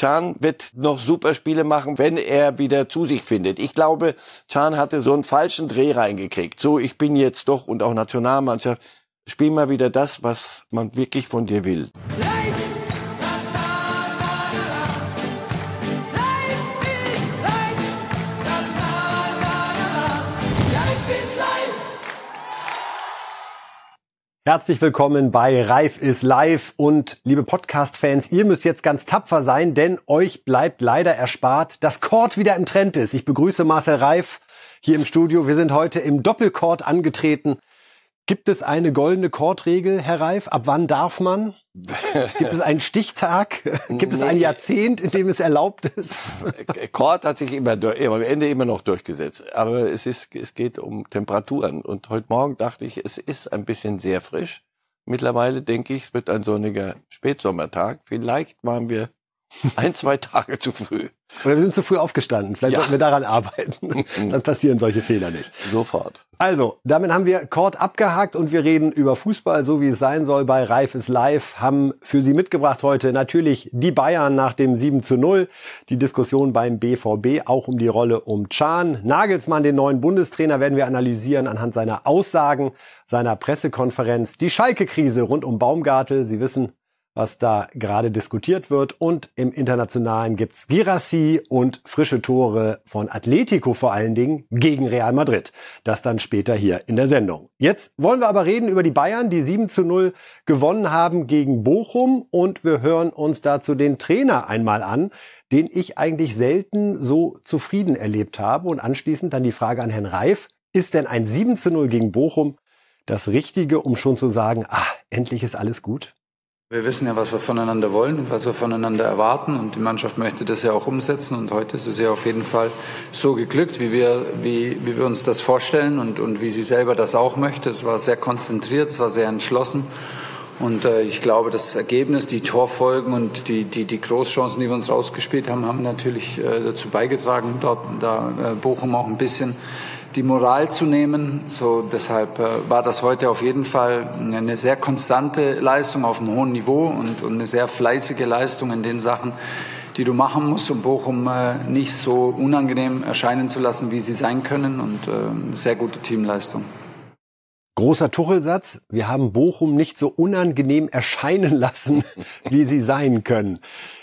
Can wird noch super Spiele machen, wenn er wieder zu sich findet. Ich glaube, Can hatte so einen falschen Dreh reingekriegt. So, ich bin jetzt doch, und auch Nationalmannschaft, spiel mal wieder das, was man wirklich von dir will. Herzlich willkommen bei Reif ist live und liebe Podcast-Fans, ihr müsst jetzt ganz tapfer sein, denn euch bleibt leider erspart, dass Court wieder im Trend ist. Ich begrüße Marcel Reif hier im Studio. Wir sind heute im Doppelcourt angetreten. Gibt es eine goldene Court-Regel, Herr Reif? Ab wann darf man? Gibt es einen Stichtag? Gibt es ein Jahrzehnt, in dem es erlaubt ist? Court hat sich am Ende immer noch durchgesetzt. Aber es geht um Temperaturen. Und heute Morgen dachte ich, es ist ein bisschen sehr frisch. Mittlerweile denke ich, es wird ein sonniger Spätsommertag. Vielleicht waren wir 1-2 Tage zu früh. Oder wir sind zu früh aufgestanden. Vielleicht sollten wir daran arbeiten. Dann passieren solche Fehler nicht. Sofort. Also, damit haben wir Court abgehakt und wir reden über Fußball, so wie es sein soll bei Reif ist live. Haben für Sie mitgebracht heute natürlich die Bayern nach dem 7:0. Die Diskussion beim BVB, auch um die Rolle um Can. Nagelsmann, den neuen Bundestrainer, werden wir analysieren anhand seiner Aussagen, seiner Pressekonferenz. Die Schalke-Krise rund um Baumgartel. Sie wissen, was da gerade diskutiert wird. Und im Internationalen gibt's Guirassy und frische Tore von Atletico vor allen Dingen gegen Real Madrid. Das dann später hier in der Sendung. Jetzt wollen wir aber reden über die Bayern, die 7:0 gewonnen haben gegen Bochum. Und wir hören uns dazu den Trainer einmal an, den ich eigentlich selten so zufrieden erlebt habe. Und anschließend dann die Frage an Herrn Reif. Ist denn ein 7:0 gegen Bochum das Richtige, um schon zu sagen, endlich ist alles gut? Wir wissen ja, was wir voneinander wollen und was wir voneinander erwarten, und die Mannschaft möchte das ja auch umsetzen, und heute ist es ja auf jeden Fall so geglückt, wie wir uns das vorstellen und wie sie selber das auch möchte. Es war sehr konzentriert, es war sehr entschlossen, und ich glaube, das Ergebnis, die Torfolgen und die Großchancen, die wir uns rausgespielt haben, haben natürlich dazu beigetragen, da Bochum auch ein bisschen die Moral zu nehmen. So, deshalb war das heute auf jeden Fall eine sehr konstante Leistung auf einem hohen Niveau und eine sehr fleißige Leistung in den Sachen, die du machen musst, um Bochum nicht so unangenehm erscheinen zu lassen, wie sie sein können, und eine sehr gute Teamleistung. Großer Tuchelsatz. Wir haben Bochum nicht so unangenehm erscheinen lassen, wie sie sein können.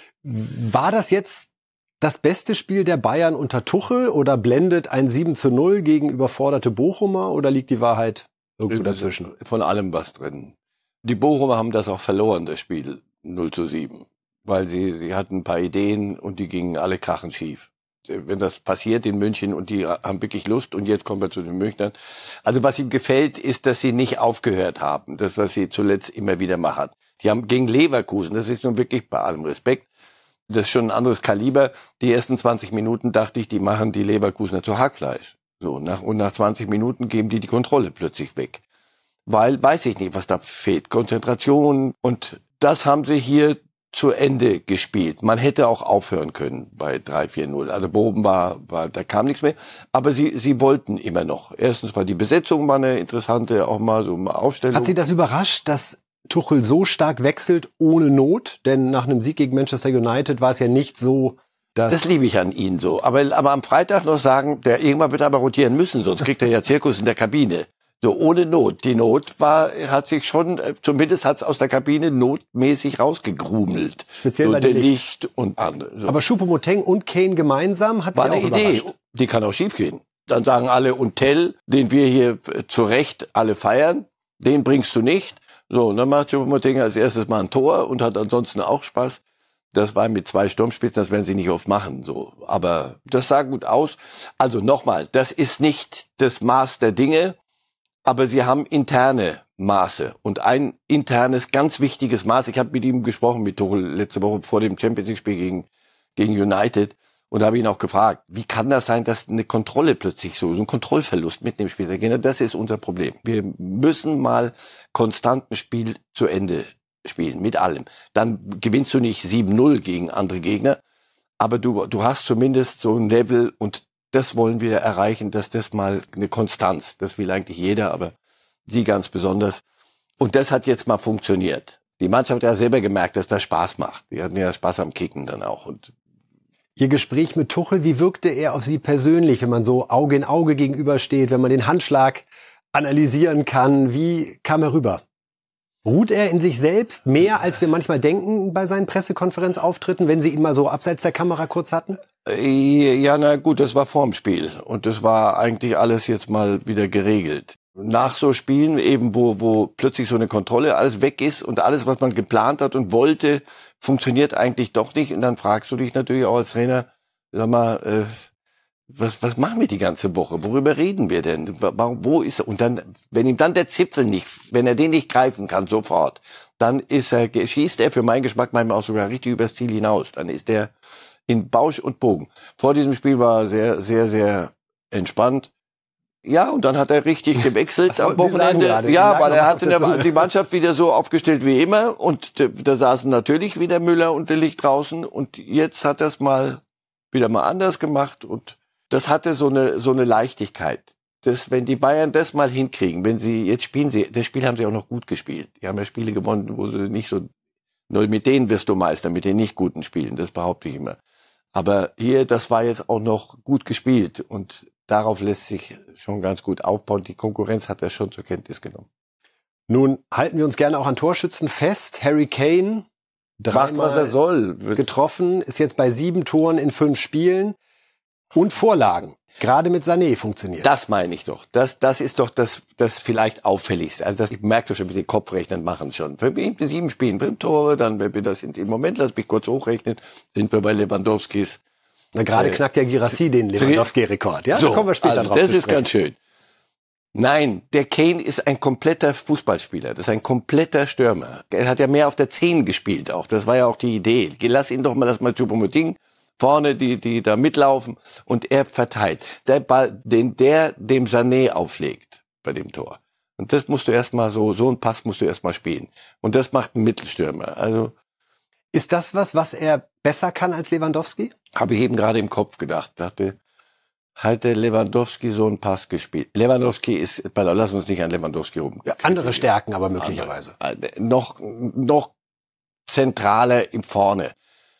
War das jetzt das beste Spiel der Bayern unter Tuchel oder blendet ein 7:0 gegen überforderte Bochumer, oder liegt die Wahrheit irgendwo dazwischen? Von allem was drin. Die Bochumer haben das auch verloren, das Spiel 0:7, weil sie hatten ein paar Ideen und die gingen alle krachend schief. Wenn das passiert in München und die haben wirklich Lust, und jetzt kommen wir zu den Münchnern. Also was ihm gefällt, ist, dass sie nicht aufgehört haben. Das, was sie zuletzt immer wieder machen. Die haben gegen Leverkusen, das ist nun wirklich bei allem Respekt, das ist schon ein anderes Kaliber. Die ersten 20 Minuten dachte ich, die machen die Leverkusener zu Hackfleisch. So, nach 20 Minuten geben die Kontrolle plötzlich weg. Weil, weiß ich nicht, was da fehlt. Konzentration. Und das haben sie hier zu Ende gespielt. Man hätte auch aufhören können bei 3-4-0. Also Bochum war, da kam nichts mehr. Aber sie wollten immer noch. Erstens war die Besetzung mal eine interessante, auch mal so eine Aufstellung. Hat Sie das überrascht, dass Tuchel so stark wechselt ohne Not? Denn nach einem Sieg gegen Manchester United war es ja nicht so, dass... Das liebe ich an ihn so. Aber am Freitag noch sagen, irgendwann wird er aber rotieren müssen, sonst kriegt er ja Zirkus in der Kabine. So, ohne Not. Die Not hat sich schon, zumindest hat es aus der Kabine notmäßig rausgegrumelt. Speziell so bei der dem Licht und andere. So. Aber Choupo-Moting und Kane gemeinsam hat sie auch überrascht. War eine Idee. Die kann auch schief gehen. Dann sagen alle, und Tell, den wir hier zu Recht alle feiern, den bringst du nicht. So, und dann macht Choupo-Moting als erstes mal ein Tor und hat ansonsten auch Spaß. Das war mit 2 Sturmspitzen, das werden sie nicht oft machen, so. Aber das sah gut aus. Also nochmal, das ist nicht das Maß der Dinge, aber sie haben interne Maße. Und ein internes, ganz wichtiges Maß, ich habe mit ihm gesprochen, mit Tuchel, letzte Woche vor dem Champions-League-Spiel gegen United. Und da habe ich ihn auch gefragt, wie kann das sein, dass eine Kontrolle plötzlich so ein Kontrollverlust mit dem Spiel, das ist unser Problem. Wir müssen mal konstant ein Spiel zu Ende spielen, mit allem. Dann gewinnst du nicht 7-0 gegen andere Gegner, aber du hast zumindest so ein Level, und das wollen wir erreichen, dass das mal eine Konstanz, das will eigentlich jeder, aber sie ganz besonders. Und das hat jetzt mal funktioniert. Die Mannschaft hat ja selber gemerkt, dass das Spaß macht. Die hatten ja Spaß am Kicken dann auch. Und Ihr Gespräch mit Tuchel, wie wirkte er auf Sie persönlich, wenn man so Auge in Auge gegenübersteht, wenn man den Handschlag analysieren kann? Wie kam er rüber? Ruht er in sich selbst mehr, als wir manchmal denken bei seinen Pressekonferenzauftritten, wenn Sie ihn mal so abseits der Kamera kurz hatten? ja, na gut, das war vorm Spiel. Und das war eigentlich alles jetzt mal wieder geregelt. Nach so Spielen eben, wo plötzlich so eine Kontrolle alles weg ist und alles, was man geplant hat und wollte, funktioniert eigentlich doch nicht. Und dann fragst du dich natürlich auch als Trainer, sag mal, was machen wir die ganze Woche? Worüber reden wir denn? Wo ist er? Und dann, wenn ihm dann der Zipfel nicht, wenn er den nicht greifen kann sofort, dann schießt er für meinen Geschmack manchmal auch sogar richtig übers Ziel hinaus. Dann ist er in Bausch und Bogen. Vor diesem Spiel war er sehr, sehr, sehr entspannt. Ja, und dann hat er richtig gewechselt am Wochenende. Ja, weil er hatte die Mannschaft wieder so aufgestellt wie immer. Und da saßen natürlich wieder Müller und de Ligt draußen. Und jetzt hat er es wieder mal anders gemacht. Und das hatte so eine Leichtigkeit. Wenn die Bayern das mal hinkriegen, das Spiel haben sie auch noch gut gespielt. Die haben ja Spiele gewonnen, wo sie nicht so, nur mit denen wirst du Meister, mit den nicht guten Spielen. Das behaupte ich immer. Aber hier, das war jetzt auch noch gut gespielt. Und darauf lässt sich schon ganz gut aufbauen. Die Konkurrenz hat er schon zur Kenntnis genommen. Nun halten wir uns gerne auch an Torschützen fest. Harry Kane, macht, was er soll. Getroffen, ist jetzt bei 7 Toren in 5 Spielen. Und Vorlagen. Gerade mit Sané funktioniert. Das meine ich doch. Das ist doch das vielleicht auffälligste. Also ich merke schon, wie die Kopfrechnen machen schon. Für 7 Spielen, 5 Tore, dann, wenn wir das im Moment, lass mich kurz hochrechnen, sind wir bei Lewandowskis. Na, gerade knackt ja Girassi den Lewandowski-Rekord. Ja, so, da kommen wir später drauf. Das ist ganz schön. Nein, der Kane ist ein kompletter Fußballspieler. Das ist ein kompletter Stürmer. Er hat ja mehr auf der 10 gespielt auch. Das war ja auch die Idee. Lass ihn doch mal das mal Choupo-Moting vorne, die da mitlaufen, und er verteilt. Der Ball, den der dem Sané auflegt bei dem Tor. Und das musst du erstmal so einen Pass musst du erstmal spielen. Und das macht ein Mittelstürmer. Also ist das was er besser kann als Lewandowski? Habe ich eben gerade im Kopf gedacht. Dachte, hat der Lewandowski so einen Pass gespielt? Lewandowski ist, lass uns nicht an Lewandowski rum. Ja, andere Stärken aber möglicherweise. Noch zentraler im Vorne.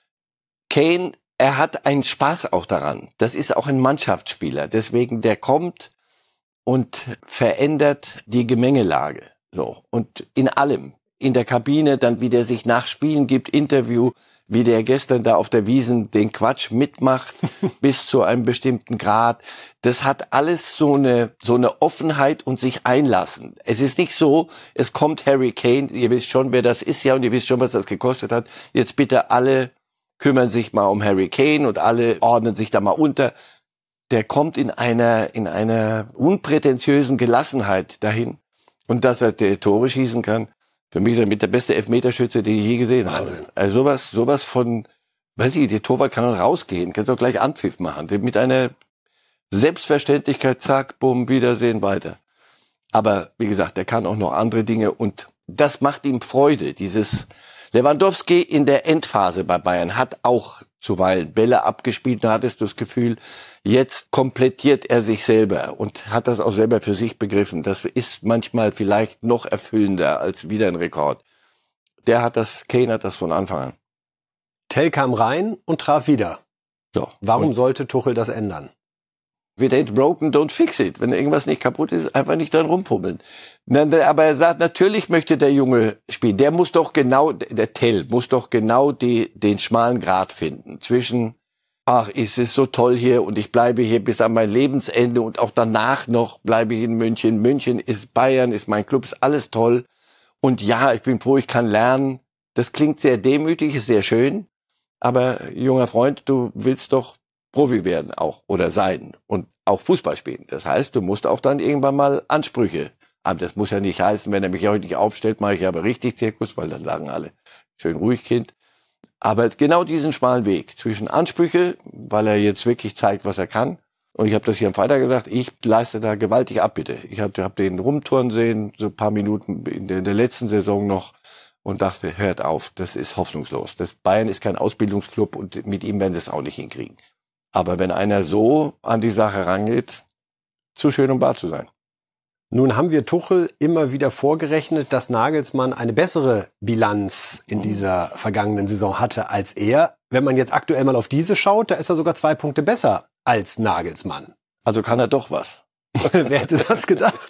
Kane, er hat einen Spaß auch daran. Das ist auch ein Mannschaftsspieler. Deswegen, der kommt und verändert die Gemengelage. So. Und in allem. In der Kabine, dann wie der sich nach Spielen gibt, Interview, wie der gestern da auf der Wiesn den Quatsch mitmacht, bis zu einem bestimmten Grad. Das hat alles so eine Offenheit und sich einlassen. Es ist nicht so, es kommt Harry Kane, ihr wisst schon, wer das ist, ja, und ihr wisst schon, was das gekostet hat. Jetzt bitte alle kümmern sich mal um Harry Kane und alle ordnen sich da mal unter. Der kommt in einer unprätentiösen Gelassenheit dahin. Und dass er die Tore schießen kann, für mich ist er mit der beste Elfmeterschütze, den ich je gesehen habe. Also sowas von, weiß ich, der Torwart kann dann rausgehen, kann doch gleich Anpfiff machen. Mit einer Selbstverständlichkeit, zack, bumm, Wiedersehen, weiter. Aber wie gesagt, der kann auch noch andere Dinge und das macht ihm Freude. Lewandowski in der Endphase bei Bayern hat auch zuweilen Bälle abgespielt, da hattest du das Gefühl, jetzt komplettiert er sich selber und hat das auch selber für sich begriffen. Das ist manchmal vielleicht noch erfüllender als wieder ein Rekord. Kane hat das von Anfang an. Tell kam rein und traf wieder. So. Warum sollte Tuchel das ändern? If it ain't broken, don't fix it. Wenn irgendwas nicht kaputt ist, einfach nicht dran rumpummeln. Aber er sagt, natürlich möchte der Junge spielen. Der Tell muss doch genau den schmalen Grat finden zwischen, es ist so toll hier und ich bleibe hier bis an mein Lebensende und auch danach noch bleibe ich in München. München ist Bayern, ist mein Club, ist alles toll. Und ja, ich bin froh, ich kann lernen. Das klingt sehr demütig, ist sehr schön. Aber junger Freund, du willst doch Profi werden auch oder sein und auch Fußball spielen. Das heißt, du musst auch dann irgendwann mal Ansprüche haben. Das muss ja nicht heißen, wenn er mich heute nicht aufstellt, mache ich aber richtig Zirkus, weil dann sagen alle, schön ruhig, Kind. Aber genau diesen schmalen Weg zwischen Ansprüche, weil er jetzt wirklich zeigt, was er kann. Und ich habe das hier am Freitag gesagt, ich leiste da gewaltig ab, bitte. Ich hab den rumtouren sehen, so ein paar Minuten in der letzten Saison noch und dachte, hört auf, das ist hoffnungslos. Bayern ist kein Ausbildungsclub und mit ihm werden sie es auch nicht hinkriegen. Aber wenn einer so an die Sache rangeht, zu schön, um wahr zu sein. Nun haben wir Tuchel immer wieder vorgerechnet, dass Nagelsmann eine bessere Bilanz in dieser vergangenen Saison hatte als er. Wenn man jetzt aktuell mal auf diese schaut, da ist er sogar 2 Punkte besser als Nagelsmann. Also kann er doch was. Wer hätte das gedacht?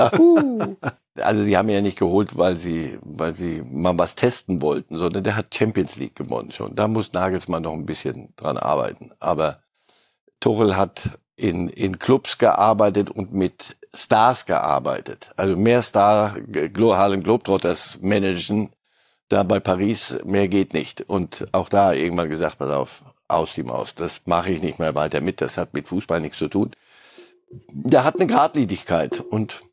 Also sie haben ihn ja nicht geholt, weil sie mal was testen wollten, sondern der hat Champions League gewonnen schon. Da muss Nagelsmann noch ein bisschen dran arbeiten. Aber Tuchel hat in Clubs gearbeitet und mit Stars gearbeitet. Also mehr Harlem Globetrotters managen, da bei Paris, mehr geht nicht. Und auch da irgendwann gesagt, pass auf, aus die Maus. Das mache ich nicht mehr weiter mit. Das hat mit Fußball nichts zu tun. Der hat eine Gradlinigkeit und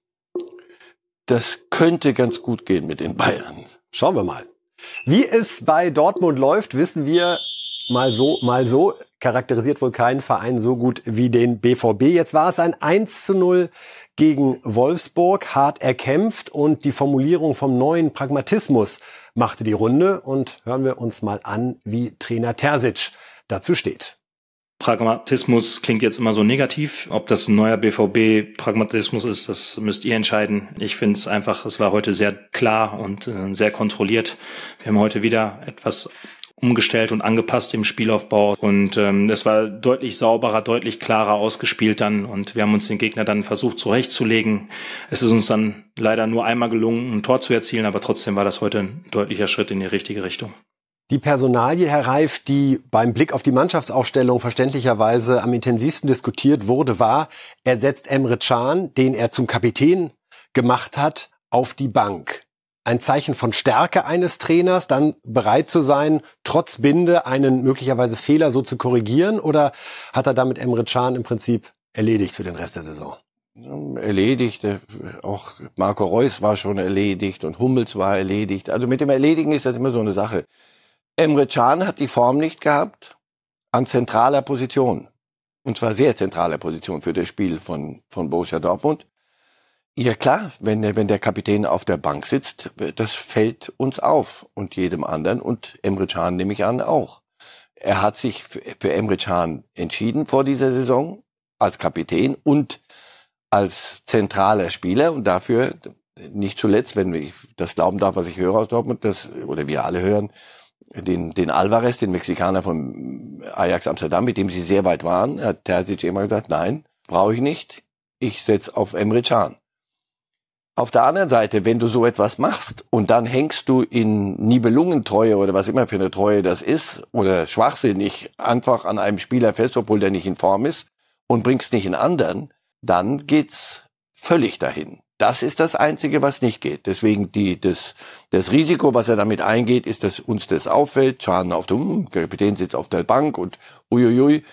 das könnte ganz gut gehen mit den Bayern. Schauen wir mal. Wie es bei Dortmund läuft, wissen wir mal so. Charakterisiert wohl keinen Verein so gut wie den BVB. Jetzt war es ein 1:0 gegen Wolfsburg, hart erkämpft, und die Formulierung vom neuen Pragmatismus machte die Runde. Und hören wir uns mal an, wie Trainer Terzic dazu steht. Pragmatismus klingt jetzt immer so negativ. Ob das ein neuer BVB-Pragmatismus ist, das müsst ihr entscheiden. Ich finde es einfach, es war heute sehr klar und sehr kontrolliert. Wir haben heute wieder etwas umgestellt und angepasst im Spielaufbau, und es war deutlich sauberer, deutlich klarer ausgespielt dann, und wir haben uns den Gegner dann versucht zurechtzulegen. Es ist uns dann leider nur einmal gelungen, ein Tor zu erzielen, aber trotzdem war das heute ein deutlicher Schritt in die richtige Richtung. Die Personalie, Herr Reif, die beim Blick auf die Mannschaftsaufstellung verständlicherweise am intensivsten diskutiert wurde, war, er setzt Emre Can, den er zum Kapitän gemacht hat, auf die Bank. Ein Zeichen von Stärke eines Trainers, dann bereit zu sein, trotz Binde einen möglicherweise Fehler so zu korrigieren? Oder hat er damit Emre Can im Prinzip erledigt für den Rest der Saison? Erledigt, auch Marco Reus war schon erledigt und Hummels war erledigt. Also mit dem Erledigen ist das immer so eine Sache. Emre Can hat die Form nicht gehabt an zentraler Position. Und zwar sehr zentraler Position für das Spiel von Borussia Dortmund. Ja klar, wenn der Kapitän auf der Bank sitzt, das fällt uns auf und jedem anderen, und Emre Can nehme ich an auch. Er hat sich für Emre Can entschieden vor dieser Saison als Kapitän und als zentraler Spieler, und dafür nicht zuletzt, wenn ich das glauben darf, was ich höre aus Dortmund, oder wir alle hören, den Alvarez, den Mexikaner von Ajax Amsterdam, mit dem sie sehr weit waren, hat Terzic immer gesagt, nein, brauche ich nicht, ich setze auf Emre Can. Auf der anderen Seite, wenn du so etwas machst und dann hängst du in Nibelungentreue oder was immer für eine Treue das ist oder schwachsinnig einfach an einem Spieler fest, obwohl der nicht in Form ist, und bringst nicht einen anderen, dann geht's völlig dahin. Das ist das Einzige, was nicht geht. Deswegen das Risiko, was er damit eingeht, ist, dass uns das auffällt. Can auf dem Kapitän sitzt auf der Bank und uiuiui.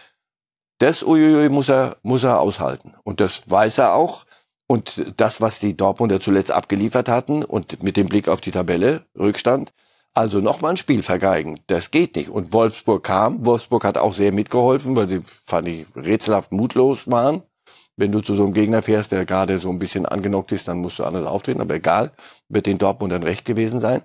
Das uiuiui muss er aushalten. Und das weiß er auch. Und das, was die Dortmunder zuletzt abgeliefert hatten und mit dem Blick auf die Tabelle, Rückstand, also nochmal ein Spiel vergeigen, das geht nicht. Und Wolfsburg kam. Wolfsburg hat auch sehr mitgeholfen, weil sie, fand ich, rätselhaft mutlos waren. Wenn du zu so einem Gegner fährst, der gerade so ein bisschen angenockt ist, dann musst du anders auftreten. Aber egal, wird den Dortmundern recht gewesen sein.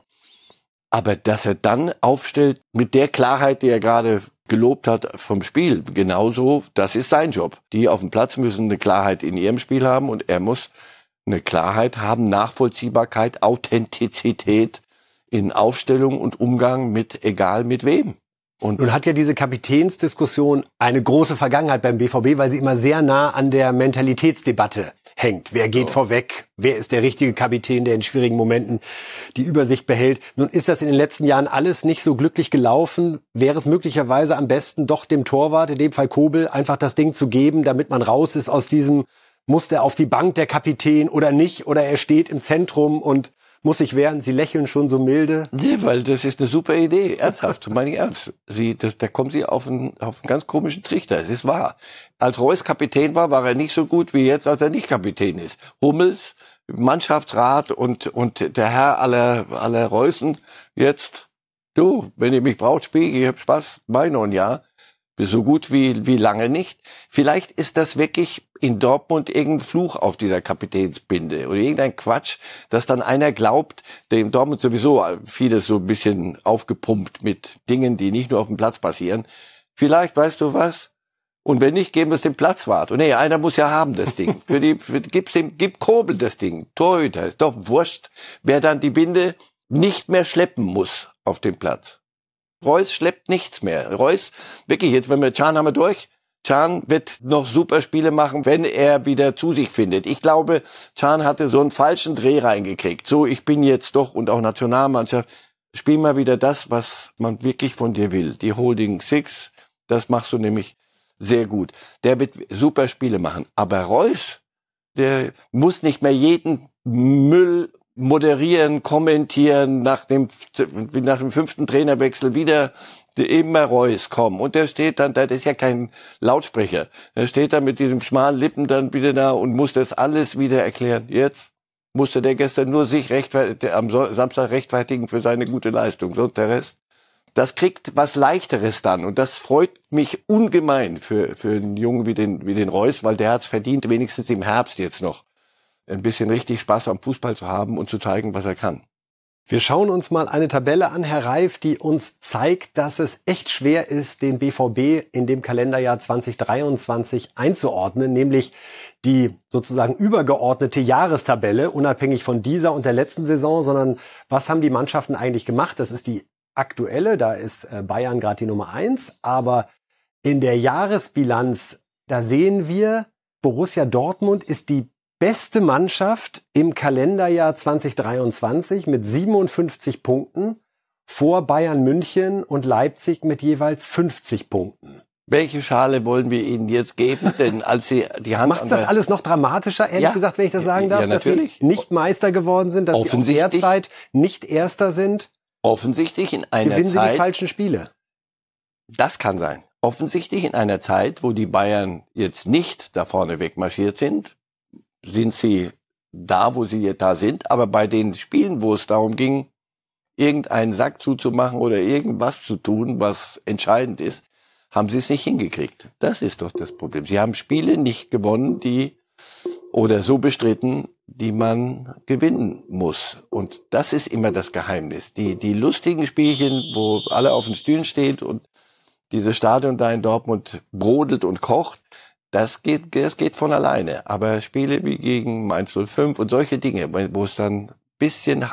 Aber dass er dann aufstellt mit der Klarheit, die er gerade gelobt hat vom Spiel, genauso, das ist sein Job. Die auf dem Platz müssen eine Klarheit in ihrem Spiel haben und er muss eine Klarheit haben, Nachvollziehbarkeit, Authentizität in Aufstellung und Umgang mit egal mit wem. Und nun hat ja diese Kapitänsdiskussion eine große Vergangenheit beim BVB, weil sie immer sehr nah an der Mentalitätsdebatte hängt. Wer geht vorweg? Wer ist der richtige Kapitän, der in schwierigen Momenten die Übersicht behält? Nun ist das in den letzten Jahren alles nicht so glücklich gelaufen. Wäre es möglicherweise am besten, doch dem Torwart, in dem Fall Kobel, einfach das Ding zu geben, damit man raus ist aus diesem, muss der auf die Bank, der Kapitän, oder nicht? Oder er steht im Zentrum und muss sich wehren? Sie lächeln schon so milde. Nee, weil das ist eine super Idee. Ernsthaft, meine ich ernst. Da kommen Sie auf einen ganz komischen Trichter. Es ist wahr. Als Reus Kapitän war er nicht so gut wie jetzt, als er nicht Kapitän ist. Hummels, Mannschaftsrat und der Herr aller Reußen jetzt, du, wenn ihr mich braucht, spiel ich hab Spaß, mach noch ein Jahr. So gut wie lange nicht. Vielleicht ist das wirklich in Dortmund irgendein Fluch auf dieser Kapitänsbinde oder irgendein Quatsch, dass dann einer glaubt, der in Dortmund sowieso vieles so ein bisschen aufgepumpt mit Dingen, die nicht nur auf dem Platz passieren. Vielleicht, weißt du was, Und wenn nicht, geben wir es dem Platzwart. Und nee, einer muss ja haben das Ding. Gib Kobel das Ding. Torhüter, ist doch wurscht, wer dann die Binde nicht mehr schleppen muss auf dem Platz. Reus schleppt nichts mehr. Reus, wirklich, jetzt, wenn wir Can haben wir durch. Can wird noch super Spiele machen, wenn er wieder zu sich findet. Ich glaube, Can hatte so einen falschen Dreh reingekriegt. So, ich bin jetzt doch, und auch Nationalmannschaft, spiel mal wieder das, was man wirklich von dir will. Die Holding Six, das machst du nämlich sehr gut. Der wird super Spiele machen. Aber Reus, der muss nicht mehr jeden Müll moderieren, kommentieren, nach dem 5. Trainerwechsel wieder immer Reus kommen. Und der steht dann, das ist ja kein Lautsprecher, der steht dann mit diesem schmalen Lippen dann wieder da und muss das alles wieder erklären. Jetzt musste der gestern nur sich am Samstag rechtfertigen für seine gute Leistung. So, der Rest, das kriegt was Leichteres dann. Und das freut mich ungemein für einen Jungen wie den Reus, weil der hat's verdient, wenigstens im Herbst jetzt noch ein bisschen richtig Spaß am Fußball zu haben und zu zeigen, was er kann. Wir schauen uns mal eine Tabelle an, Herr Reif, die uns zeigt, dass es echt schwer ist, den BVB in dem Kalenderjahr 2023 einzuordnen, nämlich die sozusagen übergeordnete Jahrestabelle, unabhängig von dieser und der letzten Saison, sondern was haben die Mannschaften eigentlich gemacht? Das ist die aktuelle, da ist Bayern gerade die Nummer 1, aber in der Jahresbilanz, da sehen wir, Borussia Dortmund ist die beste Mannschaft im Kalenderjahr 2023 mit 57 Punkten vor Bayern München und Leipzig mit jeweils 50 Punkten. Welche Schale wollen wir Ihnen jetzt geben? Denn als Sie die Hand macht das alles noch dramatischer, ehrlich gesagt, wenn ich das sagen darf, ja, natürlich. Dass sie nicht Meister geworden sind, dass sie derzeit nicht Erster sind? Offensichtlich in einer gewinnen Zeit. Sie die falschen Spiele? Das kann sein. Offensichtlich in einer Zeit, wo die Bayern jetzt nicht da vorne wegmarschiert sind sie da, wo sie da sind. Aber bei den Spielen, wo es darum ging, irgendeinen Sack zuzumachen oder irgendwas zu tun, was entscheidend ist, haben sie es nicht hingekriegt. Das ist doch das Problem. Sie haben Spiele nicht gewonnen, oder so bestritten, die man gewinnen muss. Und das ist immer das Geheimnis. Die lustigen Spielchen, wo alle auf den Stühlen steht und dieses Stadion da in Dortmund brodelt und kocht, das geht von alleine. Aber Spiele wie gegen Mainz 05 und solche Dinge, wo es dann ein bisschen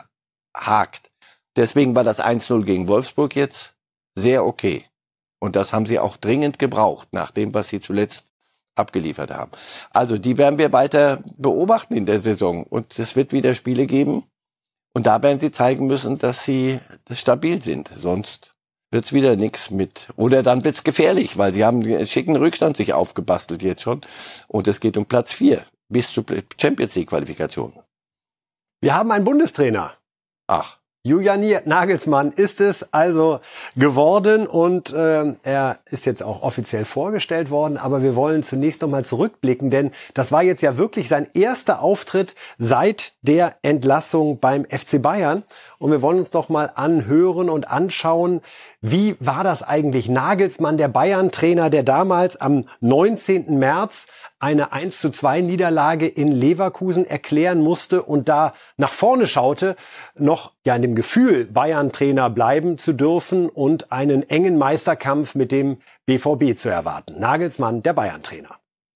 hakt. Deswegen war das 1-0 gegen Wolfsburg jetzt sehr okay. Und das haben sie auch dringend gebraucht, nach dem, was sie zuletzt abgeliefert haben. Also die werden wir weiter beobachten in der Saison. Und es wird wieder Spiele geben. Und da werden sie zeigen müssen, dass sie stabil sind. Sonst wird's wieder nix mit. Oder dann wird's gefährlich, weil sie haben einen schicken Rückstand sich aufgebastelt jetzt schon. Und es geht um Platz 4 bis zur Champions League Qualifikation. Wir haben einen Bundestrainer. Ach. Julian Nagelsmann ist es also geworden und er ist jetzt auch offiziell vorgestellt worden. Aber wir wollen zunächst nochmal zurückblicken, denn das war jetzt ja wirklich sein erster Auftritt seit der Entlassung beim FC Bayern. Und wir wollen uns doch mal anhören und anschauen, wie war das eigentlich? Nagelsmann, der Bayern-Trainer, der damals am 19. März eine 1:2 Niederlage in Leverkusen erklären musste und da nach vorne schaute, noch ja in dem Gefühl, Bayern-Trainer bleiben zu dürfen und einen engen Meisterkampf mit dem BVB zu erwarten. Nagelsmann, der Bayern-Trainer.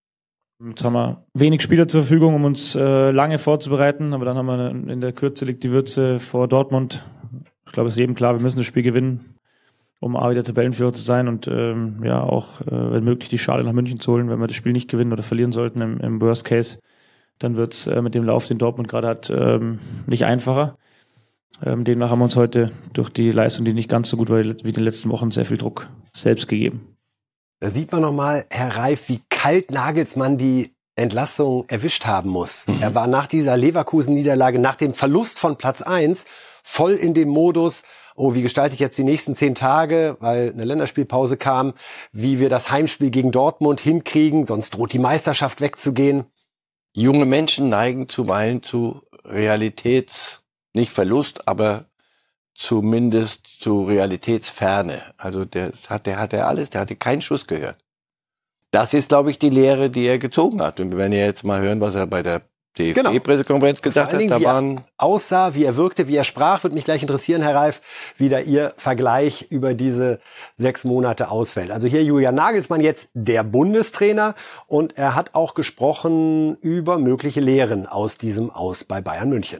Jetzt haben wir wenig Spieler zur Verfügung, um uns lange vorzubereiten, aber dann haben wir in der Kürze liegt die Würze vor Dortmund. Ich glaube, es ist jedem klar, wir müssen das Spiel gewinnen, um A, wieder Tabellenführer zu sein und auch, wenn möglich, die Schale nach München zu holen. Wenn wir das Spiel nicht gewinnen oder verlieren sollten im Worst Case, dann wird's mit dem Lauf, den Dortmund gerade hat, nicht einfacher. Demnach haben wir uns heute durch die Leistung, die nicht ganz so gut war wie in den letzten Wochen, sehr viel Druck selbst gegeben. Da sieht man nochmal, Herr Reif, wie kalt Nagelsmann die Entlassung erwischt haben muss. Mhm. Er war nach dieser Leverkusen-Niederlage, nach dem Verlust von Platz 1, voll in dem Modus, wie gestalte ich jetzt die nächsten 10 Tage, weil eine Länderspielpause kam, wie wir das Heimspiel gegen Dortmund hinkriegen, sonst droht die Meisterschaft wegzugehen. Junge Menschen neigen zuweilen zu nicht Verlust, aber zumindest zu Realitätsferne. Also der hatte keinen Schuss gehört. Das ist, glaube ich, die Lehre, die er gezogen hat. Und wir werden ja jetzt mal hören, was er bei der DFB-Pressekonferenz gesagt hat, da waren... aussah, wie er wirkte, wie er sprach, würde mich gleich interessieren, Herr Reif, wie da Ihr Vergleich über diese 6 Monate ausfällt. Also hier Julian Nagelsmann, jetzt der Bundestrainer, und er hat auch gesprochen über mögliche Lehren aus diesem Aus bei Bayern München.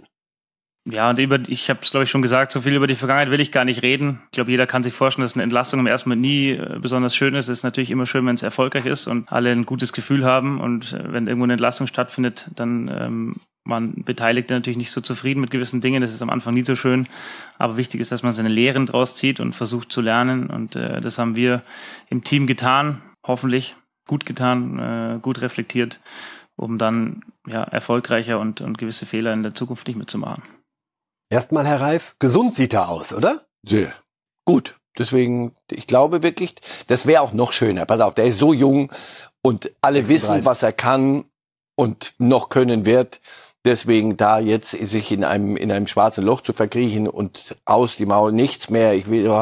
Ja, und ich habe es, glaube ich, schon gesagt, so viel über die Vergangenheit will ich gar nicht reden. Ich glaube, jeder kann sich vorstellen, dass eine Entlassung im ersten Moment nie besonders schön ist. Es ist natürlich immer schön, wenn es erfolgreich ist und alle ein gutes Gefühl haben. Und wenn irgendwo eine Entlassung stattfindet, dann man Beteiligte natürlich nicht so zufrieden mit gewissen Dingen. Das ist am Anfang nie so schön. Aber wichtig ist, dass man seine Lehren draus zieht und versucht zu lernen. Und das haben wir im Team getan, hoffentlich gut getan, gut reflektiert, um dann erfolgreicher und gewisse Fehler in der Zukunft nicht mehr zu machen. Erstmal, Herr Reif, gesund sieht er aus, oder? Sehr gut. Deswegen, ich glaube wirklich, das wäre auch noch schöner. Pass auf, der ist so jung und alle 36. Wissen, was er kann und noch können wird. Deswegen da jetzt sich in einem schwarzen Loch zu verkriechen und aus die Mauer nichts mehr,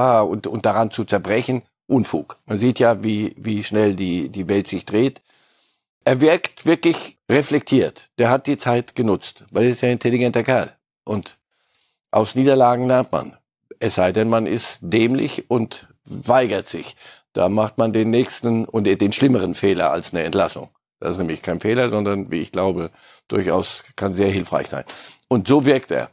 und daran zu zerbrechen, Unfug. Man sieht ja, wie schnell die Welt sich dreht. Er wirkt wirklich reflektiert. Der hat die Zeit genutzt, weil er ist ja ein intelligenter Kerl. Und aus Niederlagen lernt man. Es sei denn, man ist dämlich und weigert sich. Da macht man den nächsten und den schlimmeren Fehler als eine Entlassung. Das ist nämlich kein Fehler, sondern, wie ich glaube, durchaus kann sehr hilfreich sein. Und so wirkt er.